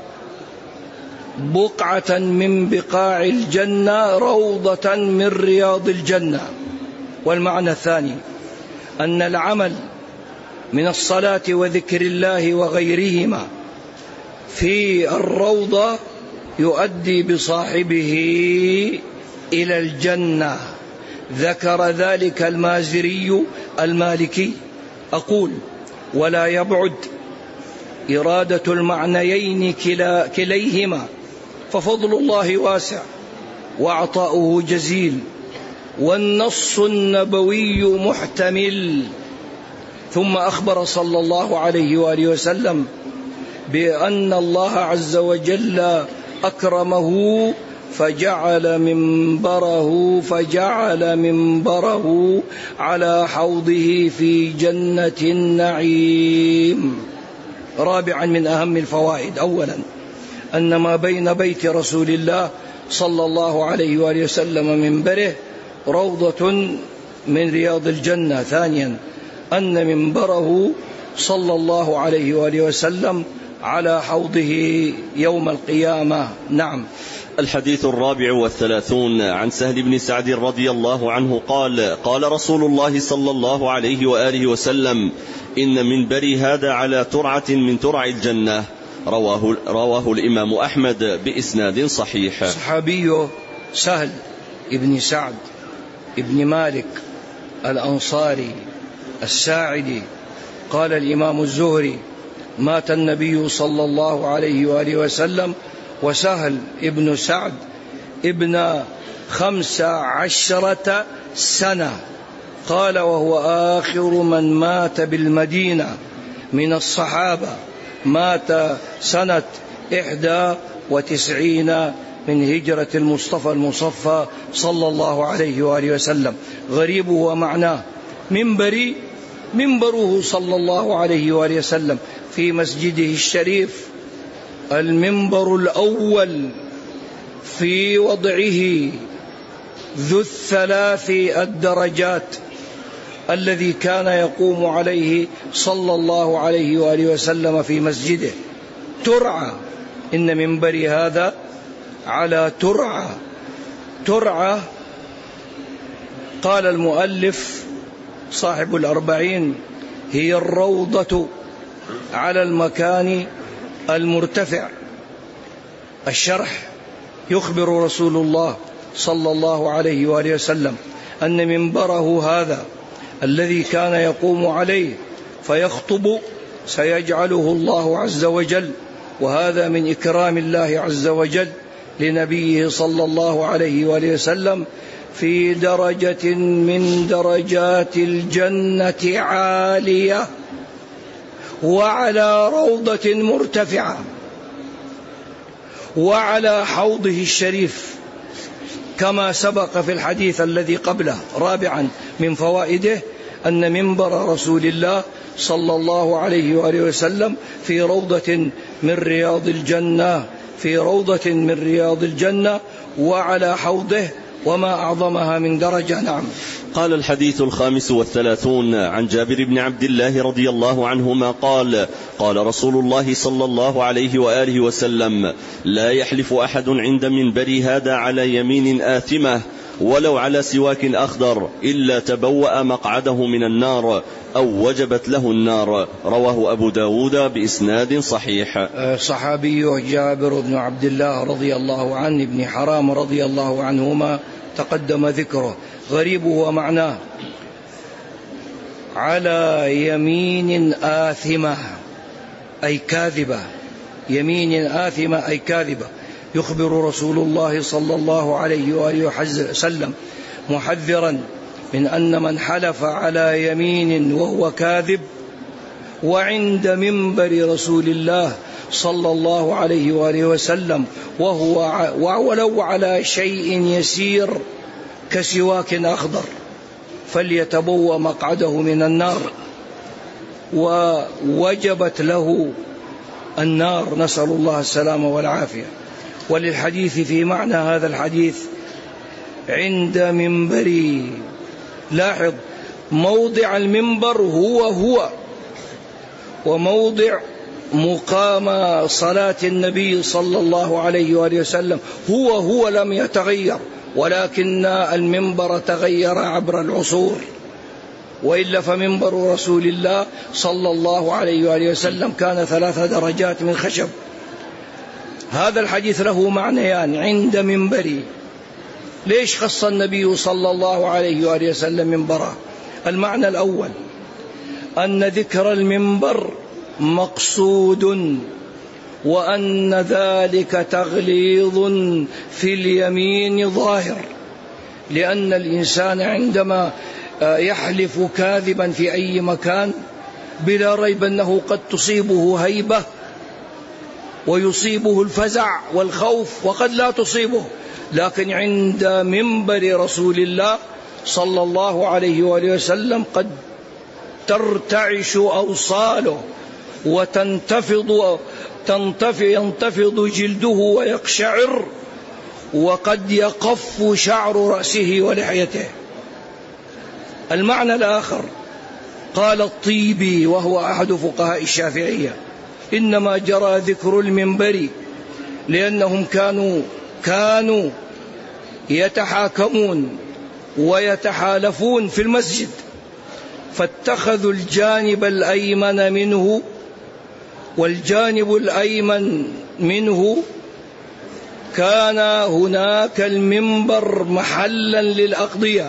بقعة من بقاع الجنة روضة من رياض الجنة. والمعنى الثاني أن العمل من الصلاة وذكر الله وغيرهما في الروضة يؤدي بصاحبه إلى الجنة. ذكر ذلك المازري المالكي. أقول: ولا يبعد إرادة المعنيين كلا كليهما، ففضل الله واسع وعطاؤه جزيل، والنص النبوي محتمل. ثم أخبر صلى الله عليه وآله وسلم بأن الله عز وجل أكرمه فجعل منبره فجعل منبره على حوضه في جنة النعيم. رابعا من أهم الفوائد: أولا أن ما بين بيت رسول الله صلى الله عليه وآله وسلم منبره روضة من رياض الجنة. ثانيا أن منبره صلى الله عليه وآله وسلم على حوضه يوم القيامة. نعم. الحديث الرابع والثلاثون عن سهل بن سعد رضي الله عنه قال: قال رسول الله صلى الله عليه وآله وسلم: إن منبري هذا على ترعة من ترع الجنة. رواه, رواه الإمام أحمد بإسناد صحيح. صحابي سهل بن سعد بن مالك الأنصاري الساعدي قال الإمام الزهري: مات النبي صلى الله عليه وآله وسلم وسهل ابن سعد ابن خمس عشرة سنة. قال: وهو آخر من مات بالمدينة من الصحابة، مات سنة إحدى وتسعين من هجرة المصطفى المصفى صلى الله عليه وآله وسلم. غريبه ومعناه منبري منبره صلى الله عليه وآله وسلم في مسجده الشريف، المنبر الأول في وضعه ذو الثلاث الدرجات الذي كان يقوم عليه صلى الله عليه وآله وسلم في مسجده. ترعى، إن منبري هذا على ترعى. ترعى قال المؤلف صاحب الأربعين هي الروضة على المكان المرتفع. الشرح: يخبر رسول الله صلى الله عليه وآله وسلم أن منبره هذا الذي كان يقوم عليه فيخطب سيجعله الله عز وجل، وهذا من إكرام الله عز وجل لنبيه صلى الله عليه وآله وسلم، في درجة من درجات الجنة عالية وعلى روضة مرتفعة وعلى حوضه الشريف كما سبق في الحديث الذي قبله. رابعا من فوائده أن منبر رسول الله صلى الله عليه وآله وسلم في روضة من رياض الجنة في روضة من رياض الجنة وعلى حوضه، وما أعظمها من درجة. نعم. قال: الحديث الخامس والثلاثون عن جابر بن عبد الله رضي الله عنهما قال: قال رسول الله صلى الله عليه وآله وسلم: لا يحلف أحد عند منبري هذا على يمين آثمة ولو على سواك أخضر إلا تبوأ مقعده من النار أو وجبت له النار. رواه أبو داود بإسناد صحيح. صحابي جابر بن عبد الله رضي الله عنه ابن حرام رضي الله عنهما تقدم ذكره. غريبه ومعناه على يمين آثمة أي كاذبة، يمين آثمة أي كاذبة. يخبر رسول الله صلى الله عليه وآله وسلم محذرا من أن من حلف على يمين وهو كاذب وعند منبر رسول الله صلى الله عليه وآله وسلم وهو ولو على شيء يسير كسواك أخضر فليتبوأ مقعده من النار ووجبت له النار، نسأل الله السلامة والعافية. وللحديث في معنى هذا الحديث عند منبري. لاحظ موضع المنبر هو هو وموضع مقام صلاة النبي صلى الله عليه وآله وسلم هو هو لم يتغير، ولكن المنبر تغير عبر العصور، وإلا فمنبر رسول الله صلى الله عليه وآله وسلم كان ثلاث درجات من خشب. هذا الحديث له معنيان عند منبري. ليش خص النبي صلى الله عليه وآله وسلم منبره؟ المعنى الأول أن ذكر المنبر مقصود، وأن ذلك تغليظ في اليمين ظاهر، لأن الإنسان عندما يحلف كاذبا في أي مكان بلا ريب أنه قد تصيبه هيبة ويصيبه الفزع والخوف، وقد لا تصيبه، لكن عند منبر رسول الله صلى الله عليه وآله وسلم قد ترتعش أوصاله وتنتفض تنتفض ينتفض جلده ويقشعر، وقد يقف شعر رأسه ولحيته. المعنى الآخر قال الطيبي وهو أحد فقهاء الشافعية: إنما جرى ذكر المنبر لأنهم كانوا كانوا يتحاكمون ويتحالفون في المسجد، فاتخذوا الجانب الأيمن منه، والجانب الأيمن منه كان هناك المنبر محلا للأقضية.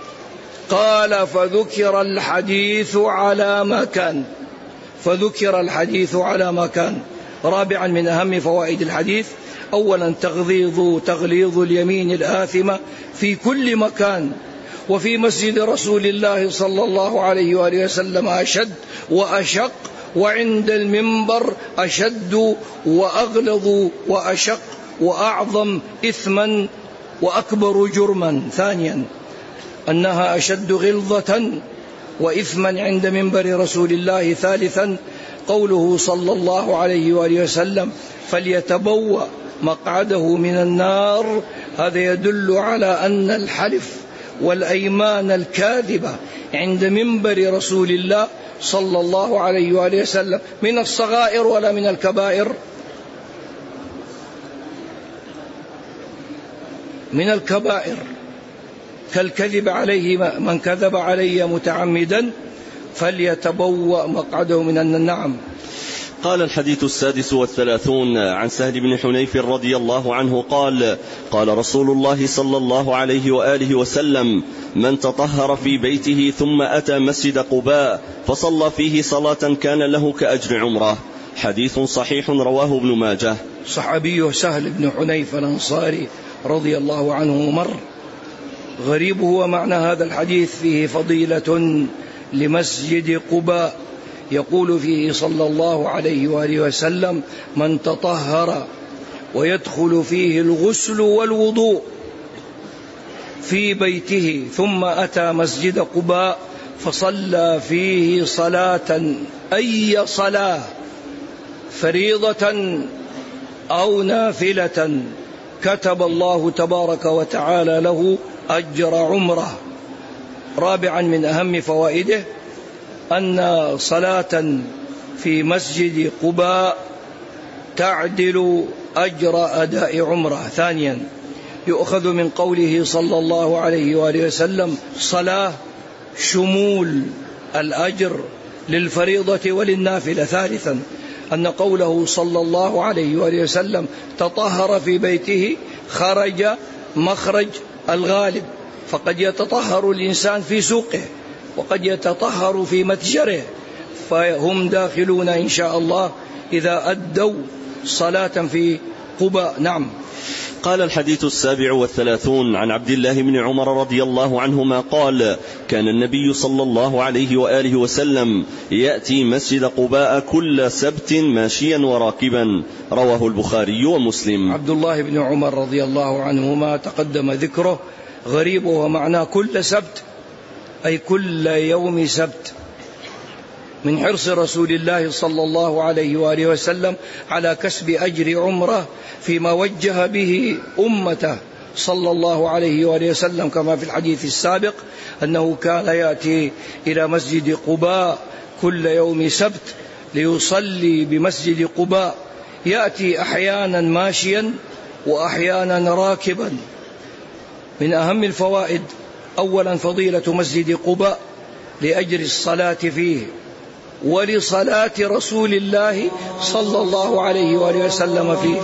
قال: فذكر الحديث على ما كان فذكر الحديث على ما كان. رابعا من أهم فوائد الحديث: أولا تغليظ تغليظ اليمين الآثمة في كل مكان، وفي مسجد رسول الله صلى الله عليه وآله وسلم أشد وأشق، وعند المنبر أشد وأغلظ وأشق وأعظم إثما وأكبر جرما. ثانيا أنها أشد غلظة وإثما عند منبر رسول الله. ثالثا قوله صلى الله عليه وآله وسلم فليتبوأ مقعده من النار. هذا يدل على أن الحلف والأيمان الكاذبة عند منبر رسول الله صلى الله عليه وآله وسلم من الصغائر ولا من الكبائر؟ من الكبائر، كالكذب عليه من كذب علي متعمدا فليتبوأ مقعده من النار. قال الحديث السادس والثلاثون عن سهل بن حنيف رضي الله عنه قال قال رسول الله صلى الله عليه وآله وسلم من تطهر في بيته ثم أتى مسجد قباء فصلى فيه صلاة كان له كأجر عمره. حديث صحيح رواه ابن ماجه. صحابي سهل بن حنيف الأنصاري رضي الله عنه مر. غريب هو معنى هذا الحديث فيه فضيلة لمسجد قباء، يقول فيه صلى الله عليه وآله وسلم من تطهر ويدخل فيه الغسل والوضوء في بيته ثم أتى مسجد قباء فصلى فيه صلاة، أي صلاة، فريضة أو نافلة، كتب الله تبارك وتعالى له أجر عمره. رابعا من أهم فوائده أن صلاة في مسجد قباء تعدل أجر أداء عمره. ثانيا يؤخذ من قوله صلى الله عليه وآله وسلم صلاة شمول الأجر للفريضة وللنافلة. ثالثا أن قوله صلى الله عليه وآله وسلم تطهر في بيته خرج مخرج الغالب، فقد يتطهر الإنسان في سوقه وقد يتطهر في متجره، فهم داخلون إن شاء الله إذا أدوا صلاة في قباء. نعم. قال الحديث السابع والثلاثون عن عبد الله بن عمر رضي الله عنهما قال كان النبي صلى الله عليه وآله وسلم يأتي مسجد قباء كل سبت ماشيا وراكبا. رواه البخاري ومسلم. عبد الله بن عمر رضي الله عنهما تقدم ذكره. غريب ومعناه كل سبت أي كل يوم سبت، من حرص رسول الله صلى الله عليه وآله وسلم على كسب أجر عمره فيما وجه به أمته صلى الله عليه وآله وسلم، كما في الحديث السابق أنه كان يأتي إلى مسجد قباء كل يوم سبت ليصلي بمسجد قباء، يأتي أحيانا ماشيا وأحيانا راكبا. من أهم الفوائد أولا فضيلة مسجد قباء لأجر الصلاة فيه ولصلاة رسول الله صلى الله عليه وآله وسلم فيه.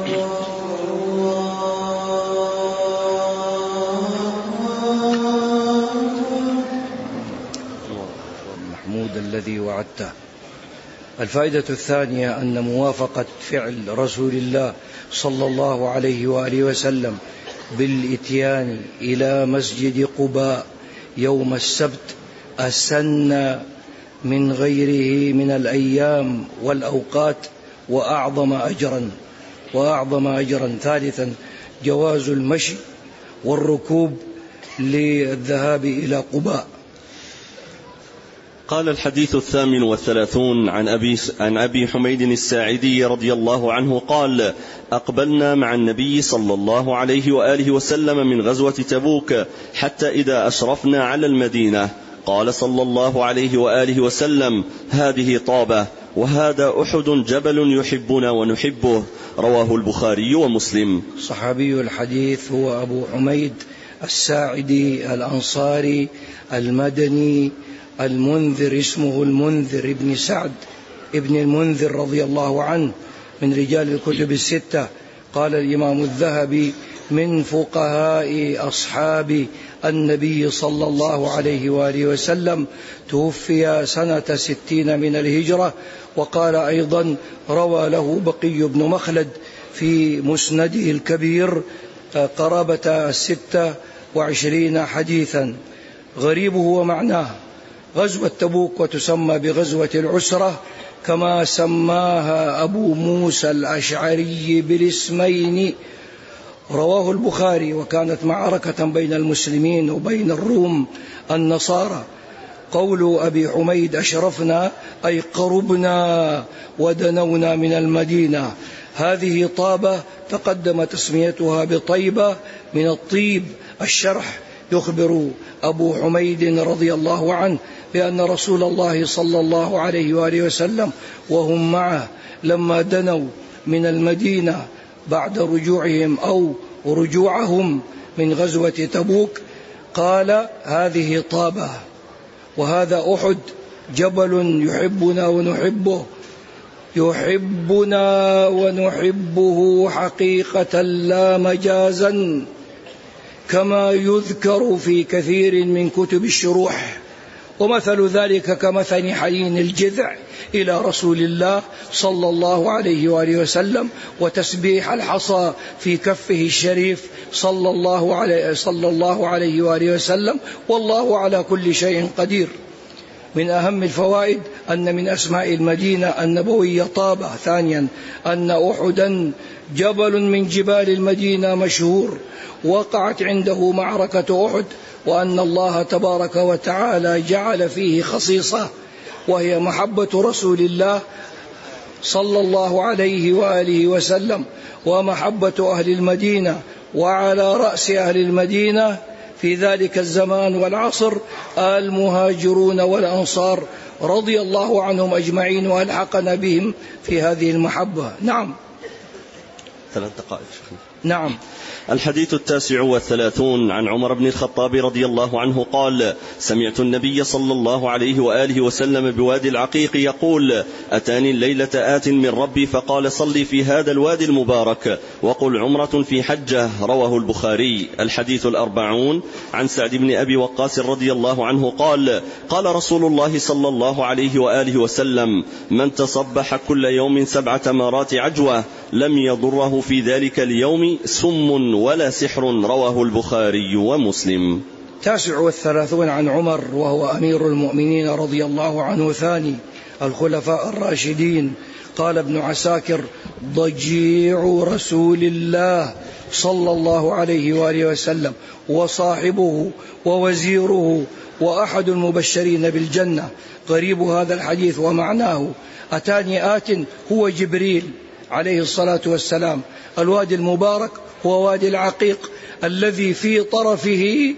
محمود الذي وعدته. الفائدة الثانية أن موافقة فعل رسول الله صلى الله عليه وآله وسلم بالإتيان إلى مسجد قباء يوم السبت أسن من غيره من الأيام والأوقات وأعظم أجرا وأعظم أجرا. ثالثا جواز المشي والركوب للذهاب إلى قباء. قال الحديث الثامن والثلاثون عن أبي, عن أبي حميد الساعدي رضي الله عنه قال أقبلنا مع النبي صلى الله عليه وآله وسلم من غزوة تبوك حتى إذا أشرفنا على المدينة قال صلى الله عليه وآله وسلم هذه طابة وهذا أحد جبل يحبنا ونحبه. رواه البخاري ومسلم. صحابي الحديث هو أبو حميد الساعدي الأنصاري المدني المنذر، اسمه المنذر ابن سعد ابن المنذر رضي الله عنه، من رجال الكتب الستة. قال الإمام الذهبي من فقهاء أصحاب النبي صلى الله عليه وآله وسلم، توفي سنة ستين من الهجرة. وقال أيضا روى له بقي بن مخلد في مسنده الكبير قرابة الستة وعشرين حديثا. غريبه ومعناه غزوة تبوك وتسمى بغزوة العسرة كما سماها أبو موسى الأشعري بالاسمين. رواه البخاري، وكانت معركة بين المسلمين وبين الروم النصارى. قول أبي حميد أشرفنا أي قربنا ودنونا من المدينة. هذه طابة تقدم تسميتها بطيبة من الطيب. الشرح يخبر أبو حميد رضي الله عنه بأن رسول الله صلى الله عليه وآله وسلم وهم معه لما دنوا من المدينة بعد رجوعهم أو رجوعهم من غزوة تبوك قال هذه طابة وهذا أحد جبل يحبنا ونحبه يحبنا ونحبه حقيقة لا مجازا، كما يذكر في كثير من كتب الشروح. ومثل ذلك كمثل حنين الجذع إلى رسول الله صلى الله عليه وآله وسلم وتسبيح الحصى في كفه الشريف صلى الله عليه, صلى الله عليه وآله وسلم، والله على كل شيء قدير. من أهم الفوائد أن من أسماء المدينة النبوية طابة. ثانيا أن أحدا جبل من جبال المدينة مشهور وقعت عنده معركة أحد، وأن الله تبارك وتعالى جعل فيه خصيصة وهي محبة رسول الله صلى الله عليه وآله وسلم ومحبة أهل المدينة. وعلى رأس أهل المدينة في ذلك الزمان والعصر المهاجرون والأنصار رضي الله عنهم أجمعين وألحقنا بهم في هذه المحبة. نعم. ثلاث دقائق. نعم. الحديث التاسع والثلاثون عن عمر بن الخطاب رضي الله عنه قال: سمعت النبي صلى الله عليه وآله وسلم بوادي العقيق يقول: أتاني الليلة آت من ربي فقال: صلي في هذا الوادي المبارك وقل عمرة في حجة. رواه البخاري. الحديث الأربعون عن سعد بن أبي وقاص رضي الله عنه قال: قال رسول الله صلى الله عليه وآله وسلم: من تصبح كل يوم سبع تمرات عجوة لم يضره في ذلك اليوم سم ولا سحر. رواه البخاري ومسلم. تاسع والثلاثون عن عمر وهو أمير المؤمنين رضي الله عنه ثاني الخلفاء الراشدين. قال ابن عساكر: ضجيع رسول الله صلى الله عليه وآله وسلم وصاحبه ووزيره وأحد المبشرين بالجنة. قريب هذا الحديث ومعناه: أتاني آت هو جبريل عليه الصلاة والسلام. الوادي المبارك هو وادي العقيق الذي في طرفه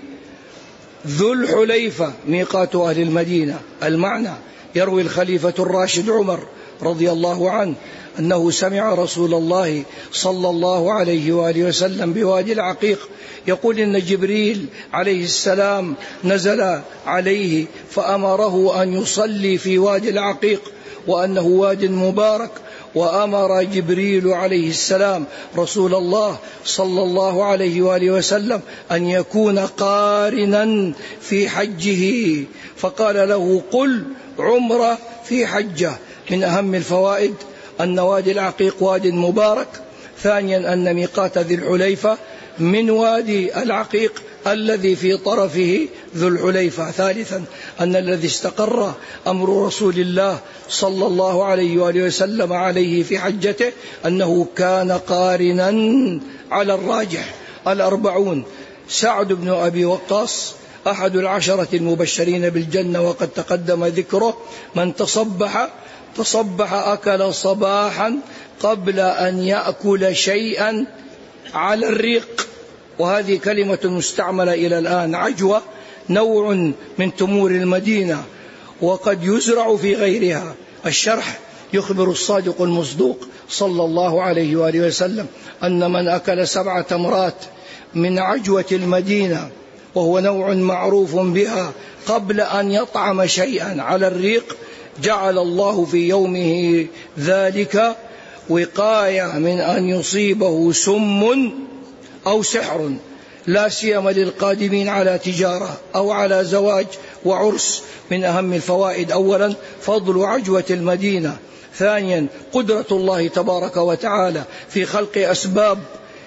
ذو الحليفة ميقات أهل المدينة. المعنى: يروي الخليفة الراشد عمر رضي الله عنه أنه سمع رسول الله صلى الله عليه وآله وسلم بوادي العقيق يقول إن جبريل عليه السلام نزل عليه فأمره أن يصلي في وادي العقيق وأنه واد مبارك. وأمر جبريل عليه السلام رسول الله صلى الله عليه وآله وسلم أن يكون قارنا في حجه، فقال له: قل عمرة في حجة. من أهم الفوائد أن وادي العقيق واد مبارك. ثانيا أن ميقات ذي الحليفة من وادي العقيق الذي في طرفه ذو الحليفة. ثالثا أن الذي استقر أمر رسول الله صلى الله عليه وآله وسلم عليه في حجته أنه كان قارنا على الراجح. الأربعون سعد بن أبي وقاص أحد العشرة المبشرين بالجنة وقد تقدم ذكره. من تصبح تصبح أكل صباحا قبل أن يأكل شيئا على الريق، وهذه كلمة مستعملة إلى الآن. عجوة نوع من تمور المدينة وقد يزرع في غيرها. الشرح يخبر الصادق المصدوق صلى الله عليه وآله وسلم أن من أكل سبع تمرات من عجوة المدينة وهو نوع معروف بها قبل أن يطعم شيئا على الريق جعل الله في يومه ذلك وقاية من أن يصيبه سم أو سحر، لا سيما للقادمين على تجارة أو على زواج وعرس. من أهم الفوائد: أولا فضل عجوة المدينة. ثانيا قدرة الله تبارك وتعالى في خلق أسباب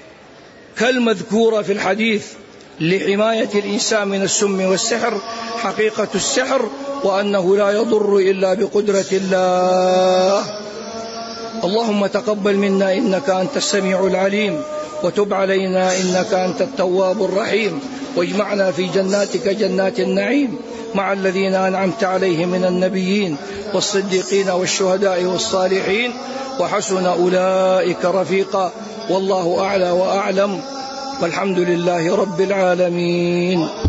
كالمذكورة في الحديث لحماية الإنسان من السم والسحر. حقيقة السحر وأنه لا يضر إلا بقدرة الله. اللهم تقبل منا إنك أنت السميع العليم، وتب علينا إنك أنت التواب الرحيم، واجمعنا في جناتك جنات النعيم مع الذين أنعمت عليهم من النبيين والصديقين والشهداء والصالحين، وحسن أولئك رفيقا. والله أعلى وأعلم، والحمد لله رب العالمين.